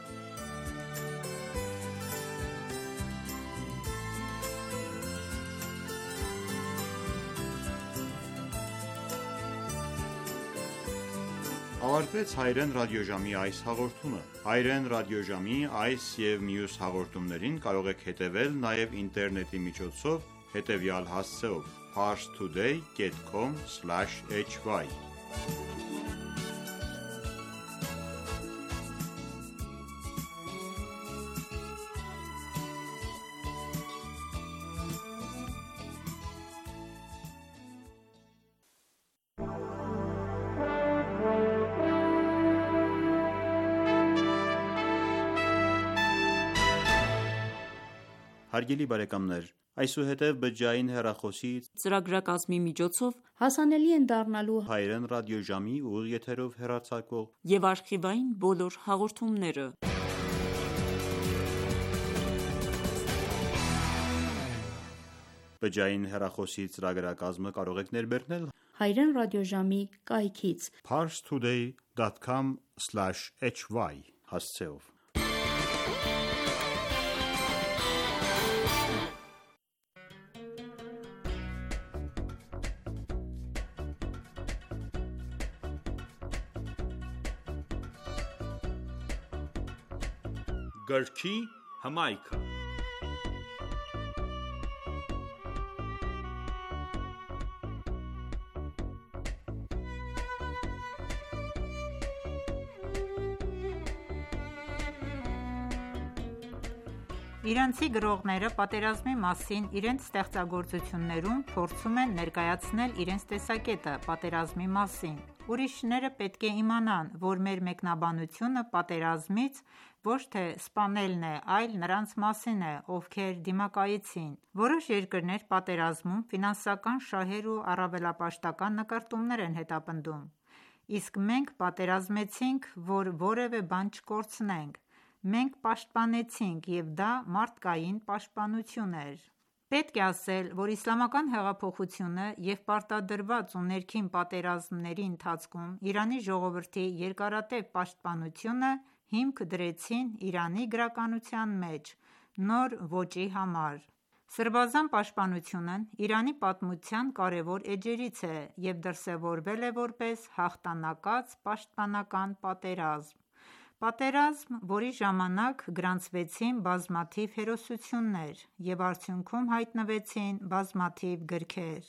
Ավարտվեց հայերեն ռադիոժամի այս հաղորդումը։ Հայերեն ռադիոժամի այս և մյուս հաղորդումներին կարող եք հետևել նաև ինտերնետի միջոցով հետևյալ հասցեով՝ parstoday dot com slash h y Հարգելի բարեկամներ, այսուհետև բջջային հեռախոսի ծրագրակազմի միջոցով հասանելի են դառնալու հայերեն ռադիոժամի ուղիղ եթերով հեռարձակվող և արխիվային բոլոր հաղորդումները։ Բջջային հեռախոսի ծրագրակազմը կարող եք ներբեռնել հայերեն ռադիոժամի կայքից parstoday dot com slash h y հասցեով։ Գրքի հմայքը։ Իրանցի գրողները պատերազմի մասին իրենց ստեղծագործություններում փորձում են ներկայացնել իրենց տեսակետը պատերազմի մասին։ Ուրիշները պետք է իմանան, որ մեր մեկնաբանությունը պատերազմից ոչ թե սպանելն է, այլ նրանց մասին է, ովքեր դիմակայեցին։ Որոշ երկրներ պատերազմում ֆինանսական շահեր ու առավելապաշտական նկրտումներ են հետապնդում, իսկ մենք պատերազմեցինք, որ որևէ բան չկորցնենք։ Մենք պաշտպանեցինք, և դա մարդկային պաշտպանություն էր։ Պետք է ասել, որ Իսլամական հեղափոխությունը և պարտադրված ու ներքին պատերազմների ընթացքում Իրանի ժողովրդի երկարատև պաշտպանությունը հիմք դրեցին Իրանի գրականության մեջ նոր ոճի համար։ Սրբազան պաշտպանությունն Իրանի պատմության կարևոր էջերից է և դրսևորվել է որպես հաղթանակած պաշտպանական պատերազմ։ Պատերազմ, որի ժամանակ գրանցվեցին բազմաթիվ հերոսություններ և արդյունքում հայտնվեցին բազմաթիվ գրքեր։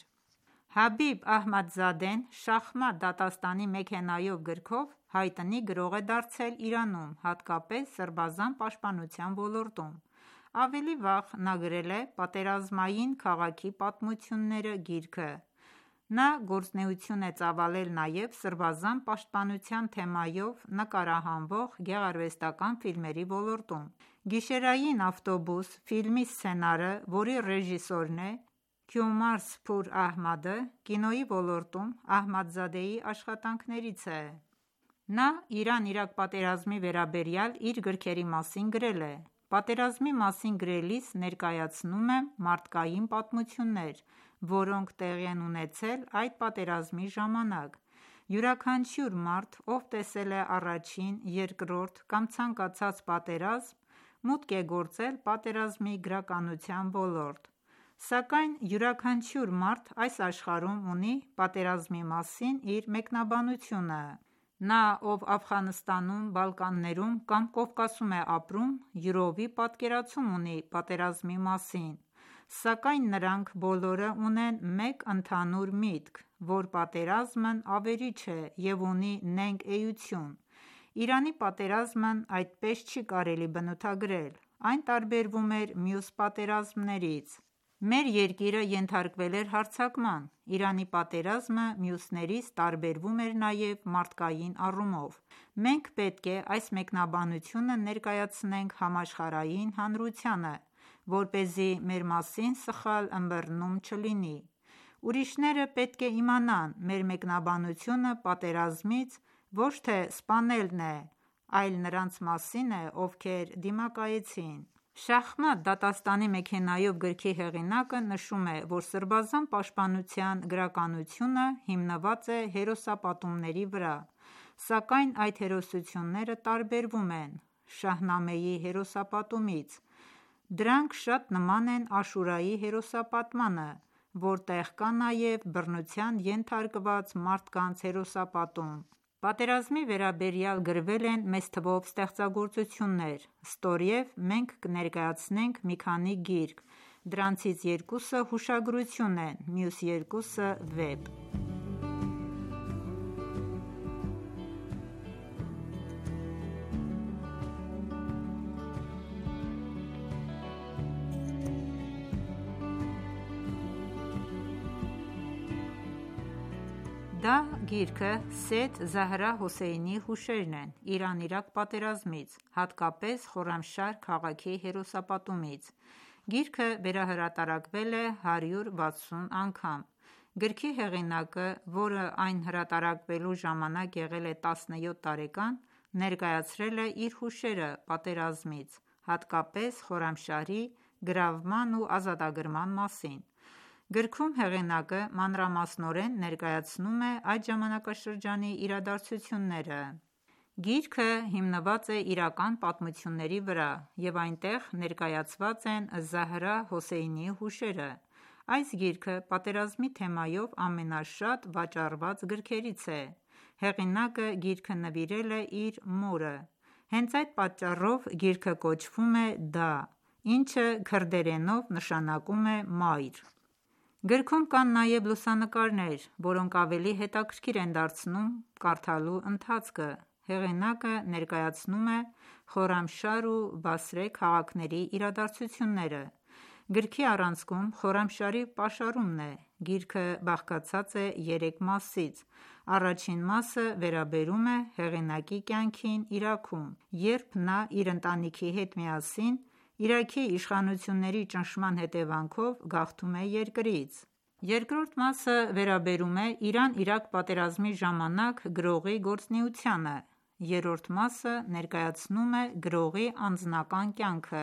Հաբիբ Ահմադզադեն «Շախմատ դատաստանի մեքենայով» գրքով հայտնի գրող է դարձել Իրանում, հատկապես սրբազան պաշտպանության ոլորտում։ Ավելի վաղ նա գրել է «Պատերազմային քաղաքի պատմությունները» գիրքը։ Նա գործունեություն է ծավալել նաև սրբազան պաշտպանության թեմայով նկարահանվող գեղարվեստական ֆիլմերի ոլորտում։ «Գիշերային ավտոբուս» ֆիլմի սցենարը, որի ռեժիսորն է Քյոմարս-Փուր Ահմադը, կինոյի ոլորտում Ահմադզադեի աշխատանքներից է։ Նա Իրան-Իրաք պատերազմի վերաբերյալ իր գրքերի մասին գրել է. «Պատերազմի մասին գրելիս ներկայացնում եմ մարդկային պատմություններ, որոնք տեղի են ունեցել այդ պատերազմի ժամանակ։ Յուրաքանչյուր մարդ, ով տեսել է առաջին, երկրորդ կամ ցանկացած պատերազմ, մուտք է գործել պատերազմի գրականության ոլորտ։ Սակայն յուրաքանչյուր մարդ այս աշխարհում ունի պատերազմի մասին իր մեկնաբանությունը։ Նա, ով Աֆղանստանում, Բալկաններում կամ Կովկասում է ապրում, յուրովի պատկերացում ունի պատերազմի մասին, սակայն նրանք բոլորը ունեն մեկ ընդհանուր միտք, որ պատերազմն ավերիչ է և ունի նենգ էություն։ Իրանի պատերազմն այդպես չի կարելի բնութագրել, այն տարբերվում էր մյուս պատերազմներից։ Մեր երկիրը ենթարկվել էր հարձակման։ Իրանի պատերազմը մյուսներից տարբերվում էր նաև մարդկային առումով։ Մենք պետք է այս մեկնաբանությունը ներկայացնենք համաշխարհային հանրությանը, որպեսզի մեր մասին սխալ ըմբռնում չլինի։ Ուրիշները պետք է իմանան մեր մեկնաբանությունը պատերազմից ոչ թե սպանելն է, այլ նրանց մասին է, ովքեր դիմակայեցին»։ «Շախմատ դատաստանի մեքենայով» գրքի հեղինակը նշում է, որ սրբազան պաշտպանության գրականությունը հիմնված է հերոսապատումների վրա, սակայն այդ հերոսությունները տարբերվում են Շահնամեի հերոսապատումից։ Դրանք շատ նման են Աշուրայի հերոսապատմանը, որտեղ կա նաև բռնության ենթարկված մարդկանց հերոսապատում։ Պատերազմի վերաբերյալ գրվել են մեծ թվով ստեղծագործություններ, ստորև մենք կներկայացնենք մի քանի գիրք, դրանցից երկուսը հուշագրություն են, մյուս երկուսը՝ վեպ։ Դա գիրքը Սեյեդ Զահրա Հոսեյնի հուշերն են Իրան-Իրաք պատերազմից, հատկապես Խորամշահր քաղաքի հերոսապատումից։ Գիրքը վերահրատարակվել է հարյուր վաթսուն անգամ։ Գրքի հեղինակը, որը այն հրատարակվելու ժամանակ եղել է տասնյոթ տարեկան, ներկայացրել է իր հուշերը պատերազմից, հատկապես Խորամշահրի գրավման ու ազատագրման մասին։ Գրքում հեղինակը մանրամասնորեն ներկայացնում է այդ ժամանակաշրջանի իրադարձությունները։ Գիրքը հիմնված է իրական պատմությունների վրա, և այնտեղ ներկայացված են Զահրա Հոսեյնի հուշերը։ Այս գիրքը պատերազմի թեմայով ամենաշատ վաճառված գրքերից է։ Հեղինակը գիրքը նվիրել է իր մորը։ Հենց այդ պատճառով գիրքը կոչվում է «Դա», ինչը քրդերենով նշանակում է մայր։ Գրքում կան նաև լուսանկարներ, որոնք ավելի հետաքրքիր են դարձնում կարդալու ընթացքը։ Հեղինակը ներկայացնում է Խորամշահր ու Բասրե քաղաքների իրադարձությունները։ Գրքի առանցքում Խորամշահրի պաշարումն է։ Գիրքը բաղկացած է երեք մասից։ Առաջին մասը վերաբերում է հեղինակի կյանքին Իրաքում, երբ նա իր ընտանիքի հետ միասին Իրաքի իշխանությունների ճնշման հետևանքով գաղթում է երկրից։ Երկրորդ մասը վերաբերում է Իրան-Իրաք պատերազմի ժամանակ գրողի գործունեությանը։ Երրորդ մասը ներկայացնում է գրողի անձնական կյանքը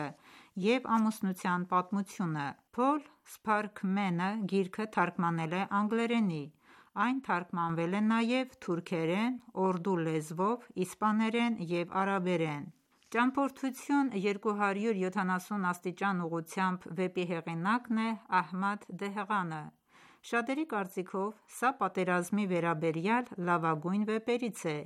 և ամուսնության պատմությունը։ Փոլ Սփարքմենը գիրքը թարգմանել է անգլերենի։ Այն թարգմանվել է նաև թուրքերեն, օրդու լեզվով, իսպաներեն և արաբերեն։ «Ճամփորդություն երկու հարյուր յոթանասուն աստիճան» ուղղությամբ վեպի հեղինակն է Ահմադ Դեհղանը։ Շատերի կարծիքով սա պատերազմի վերաբերյալ լավագույն վեպերից է։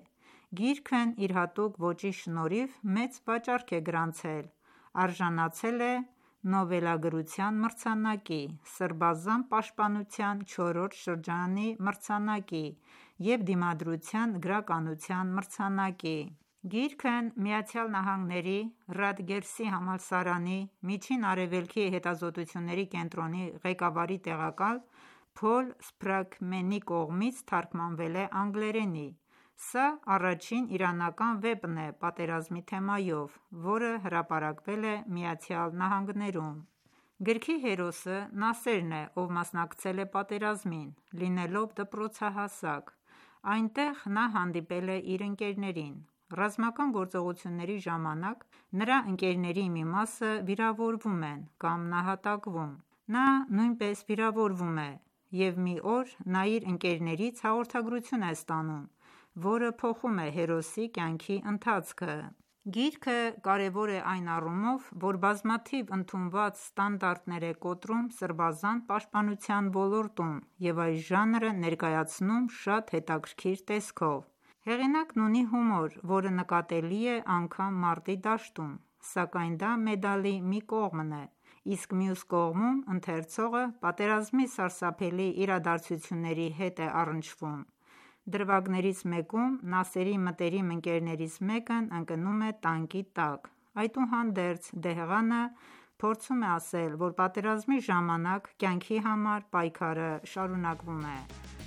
Գիրքն իր հատուկ ոճի շնորհիվ մեծ վաճառք է գրանցել, արժանացել է Նոբելագրության մրցանակի, Սրբազան պաշտպանության չորրորդ շրջանի մրցանակի և Դիմադրության գրականության մրցանակի։ Գիրքն ԱՄՆ-ի Ռատգերսի համալսարանի Միջին Արևելքի հետազոտությունների կենտրոնի ղեկավարի տեղակալ Փոլ Սփրաքմենի կողմից թարգմանվել է անգլերենի։ Սա առաջին իրանական վեպն է պատերազմի թեմայով, որը հրապարակվել է ԱՄՆ-ում։ Գրքի հերոսը Նասերն է, ով մասնակցել է պատերազմին, լինելով դպրոցահասակ։ Այնտեղ նա հանդիպել է իր ընկերներին։ Ռազմական գործողությունների ժամանակ նրա ընկերների մի մասը վիրավորվում են կամ նահատակվում։ Նա նույնպես վիրավորվում է, և մի օր նա իր ընկերներից հաղորդագրություն է ստանում, որը փոխում է հերոսի կյանքի ընթացքը։ Գիրքը կարևոր է այն առումով, որ բազմաթիվ ընդունված ստանդարտներ է կոտրում սրբազան պաշտպանության ոլորտում և այս ժանրը ներկայացնում շատ հետաքրքիր տեսքով։ Հեղինակն ունի հումոր, որը նկատելի է անգամ մարտի դաշտում, սակայն դա մեդալի մի կողմն է, իսկ մյուս կողմում ընթերցողը պատերազմի սարսափելի իրադարձությունների հետ է առնչվում։ Դրվագներից մեկում Նասերի մտերիմ ընկերներից մեկն ընկնում է տանկի տակ։ Այդուհանդերձ դեհղանը փորձում է ասել, որ պատերազմի ժամանակ կյանքի համար պայքարը շարունակվում է։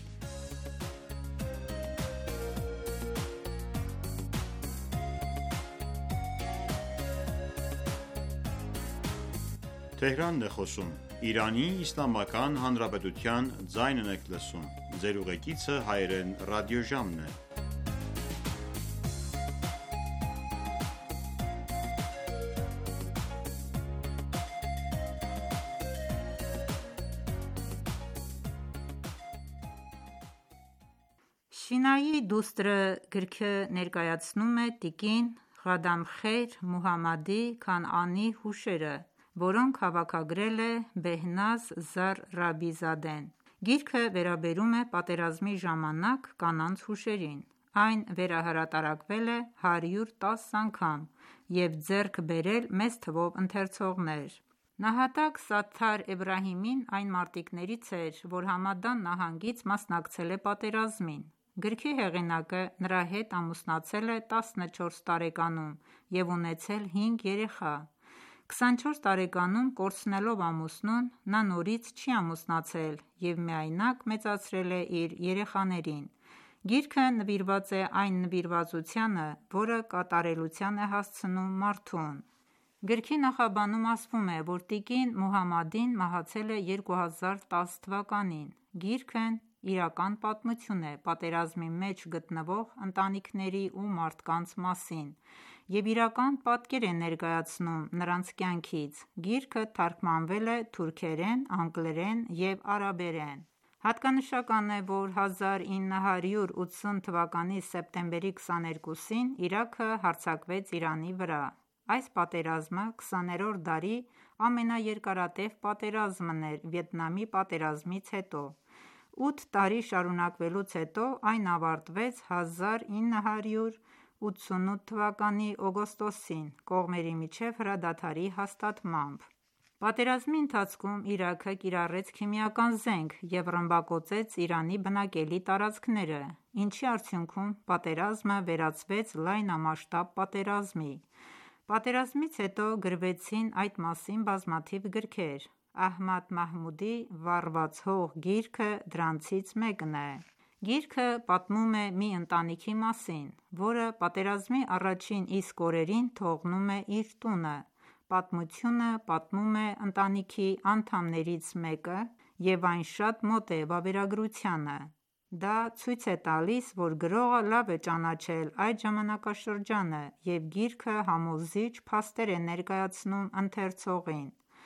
Շինայի դուստրը գրքը ներկայացնում է տիկին Ղադամխեյր Մուհամմադի Քանանի հուշերը, որոնք հավաքագրել է Բեհնազ Զար Ռաբիզադեն։ Գիրքը վերաբերում է պատերազմի ժամանակ կանանց հուշերին։ Այն վերահրատարակվել է հարյուր տասը անգամ և ձեռք բերել մեծ թվով ընթերցողներ։ Նահատակ Սաթար Էբրահիմին այն մարտիկներից էր, որ Համադան նահանգից մասնակցել է պատերազմին։ Գրքի հեղինակը նրա հետ ամուսնացել է տասնչորս տարեկանում և ունեցել հինգ երեխա։ քսանչորս տարեկանում կորցնելով ամուսնուն, նա նորից չի ամուսնացել և միայնակ մեծացրել է իր երեխաներին։ Գիրքը նվիրված է այն նվիրվածությանը, որը կատարելության է հասցնում մարդուն։ Գրքի նախաբանում ասվում է, որ տիկին Մուհամմադին մահացել է երկու հազար տասը թվականին։ Գիրքն իրական պատմություն է պատերազմի մեջ գտնվող ընտանիքների ու մարդկանց մասին և իրական պատկեր է ներկայացնում նրանց կյանքից։ Գիրքը թարգմանվել է թուրքերեն, անգլերեն և արաբերեն։ Հատկանշական է, որ հազար ինը հարյուր ութսուն թվականի սեպտեմբերի քսաներկուսին Իրաքը հարձակվեց Իրանի վրա։ Այս պատերազմը քսաներորդ դարի ամենաերկարատև պատերազմն էր Վիետնամի պատերազմից հետո։ Ութ տարի շարունակվելուց հետո այն ավարտվեց հազար ինը հարյուր ութսունութ թվականի օգոստոսին կողմերի միջև հրադադարի հաստատմամբ։ Պատերազմի ընթացքում Իրաքը կիրառեց քիմիական զենք և ռմբակոծեց Իրանի բնակելի տարածքները, ինչի արդյունքում պատերազմը վերածվեց լայնամասշտաբ պատերազմի։ Պատերազմից հետո գրվեցին այդ մասին բազմաթիվ գրքեր։ Ահմադ Մահմուդի «Վառված հող» գիրքը դրանցից մեկն է։ Գիրքը պատմում է մի ընտանիքի մասին, որը պատերազմի առաջին իսկ օրերին թողնում է իր տունը։ Պատմությունը պատմում է ընտանիքի անդամներից մեկը, և այն շատ մոտ է վավերագրությանը։ Դա ցույց է տալիս, որ գրողը լավ է ճանաչել այդ ժամանակաշրջանը և գիրքը համոզիչ փաստեր է ներկայացնում ընթերցողին։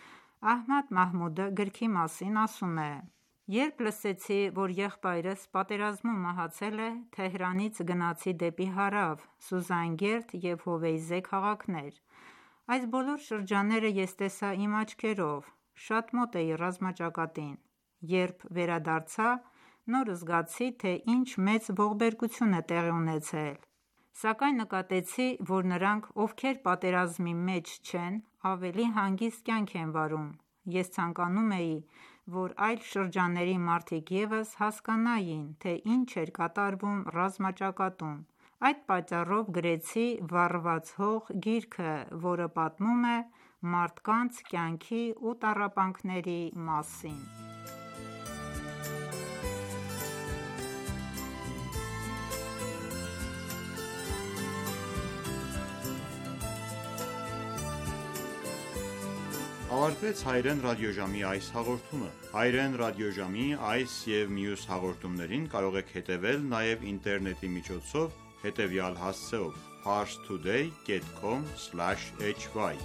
Ահմադ Մահմուդը գրքի մասին ասում է. «Երբ լսեցի, որ եղբայրս պատերազմում մահացել է, Թեհրանից գնացի դեպի հարավ, Սուզանգերդ և Հովեյզե քաղաքներ։ Այս բոլոր շրջանները ես տեսա իմ աչքերով, շատ մոտ էի ռազմաճակատին։ Երբ վերադարձա, նոր զգացի, թե ինչ մեծ ողբերգություն է տեղի ունեցել։ Սակայն նկատեցի, որ նրանք, ովքեր պատերազմի մեջ չեն, ավելի հանգիստ կյանք են վարում։ Ես ցանկանում էի, որ այլ շրջանների մարդիկ ևս հասկանային, թե ինչ էր կատարվում ռազմաճակատում։ Այդ պատճառով գրեցի «Վառված հող» գիրքը, որը պատմում է մարդկանց կյանքի ու տառապանքների մասին։ Ավարտվեց Հայերեն ռադիոժամի այս հաղորդումը։ Հայերեն ռադիոժամի այս և մյուս հաղորդումներին կարող եք հետևել նաև ինտերնետի միջոցով հետևյալ հասցեով՝ parstoday dot com slash h y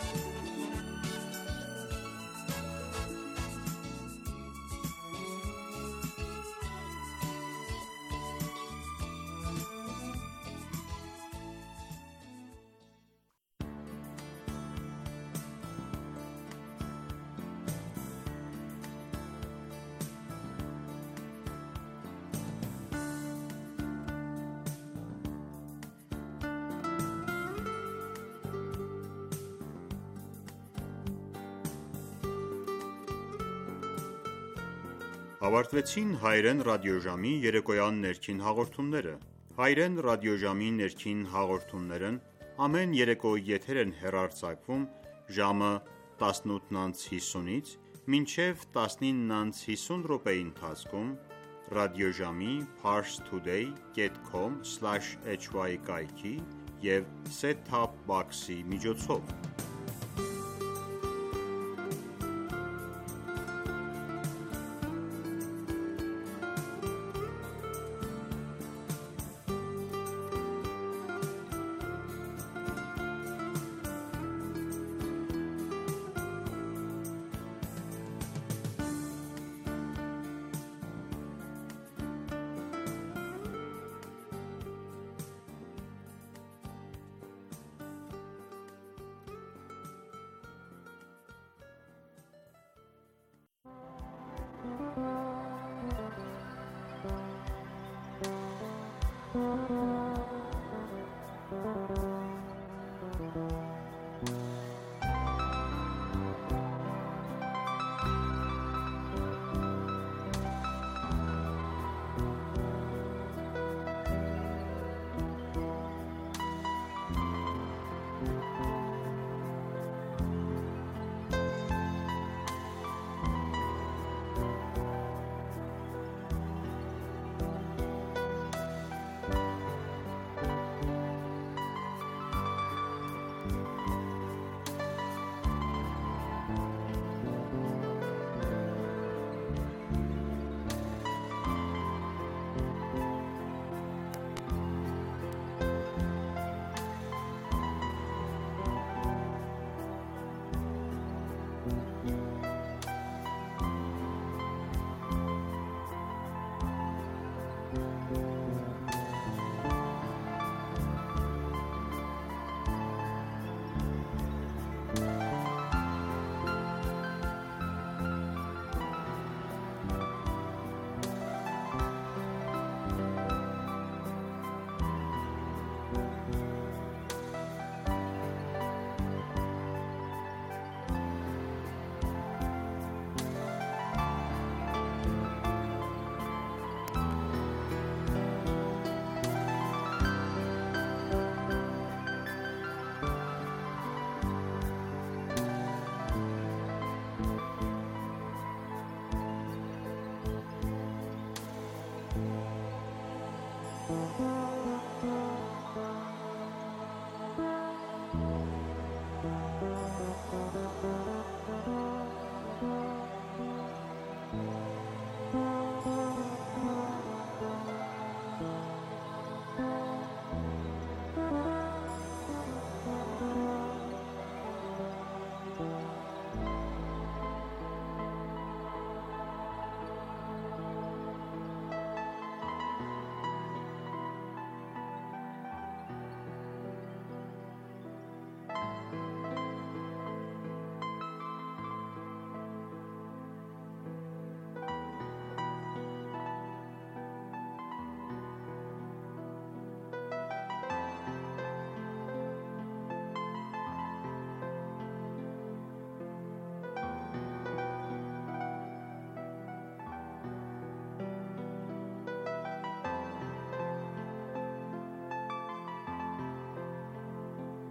Ավարտվեցին Հայերեն ռադիոժամի երեկոյան ներքին հաղորդումները։ Հայերեն ռադիոժամի ներքին հաղորդումներն ամեն երեկո եթեր են հեռարձակվում ժամը տասնութ անց հիսունից մինչև տասնինը անց հիսուն րոպեի ընթացքում ռադիոժամի parstoday dot com slash h y կայքի և set top box-ի միջոցով։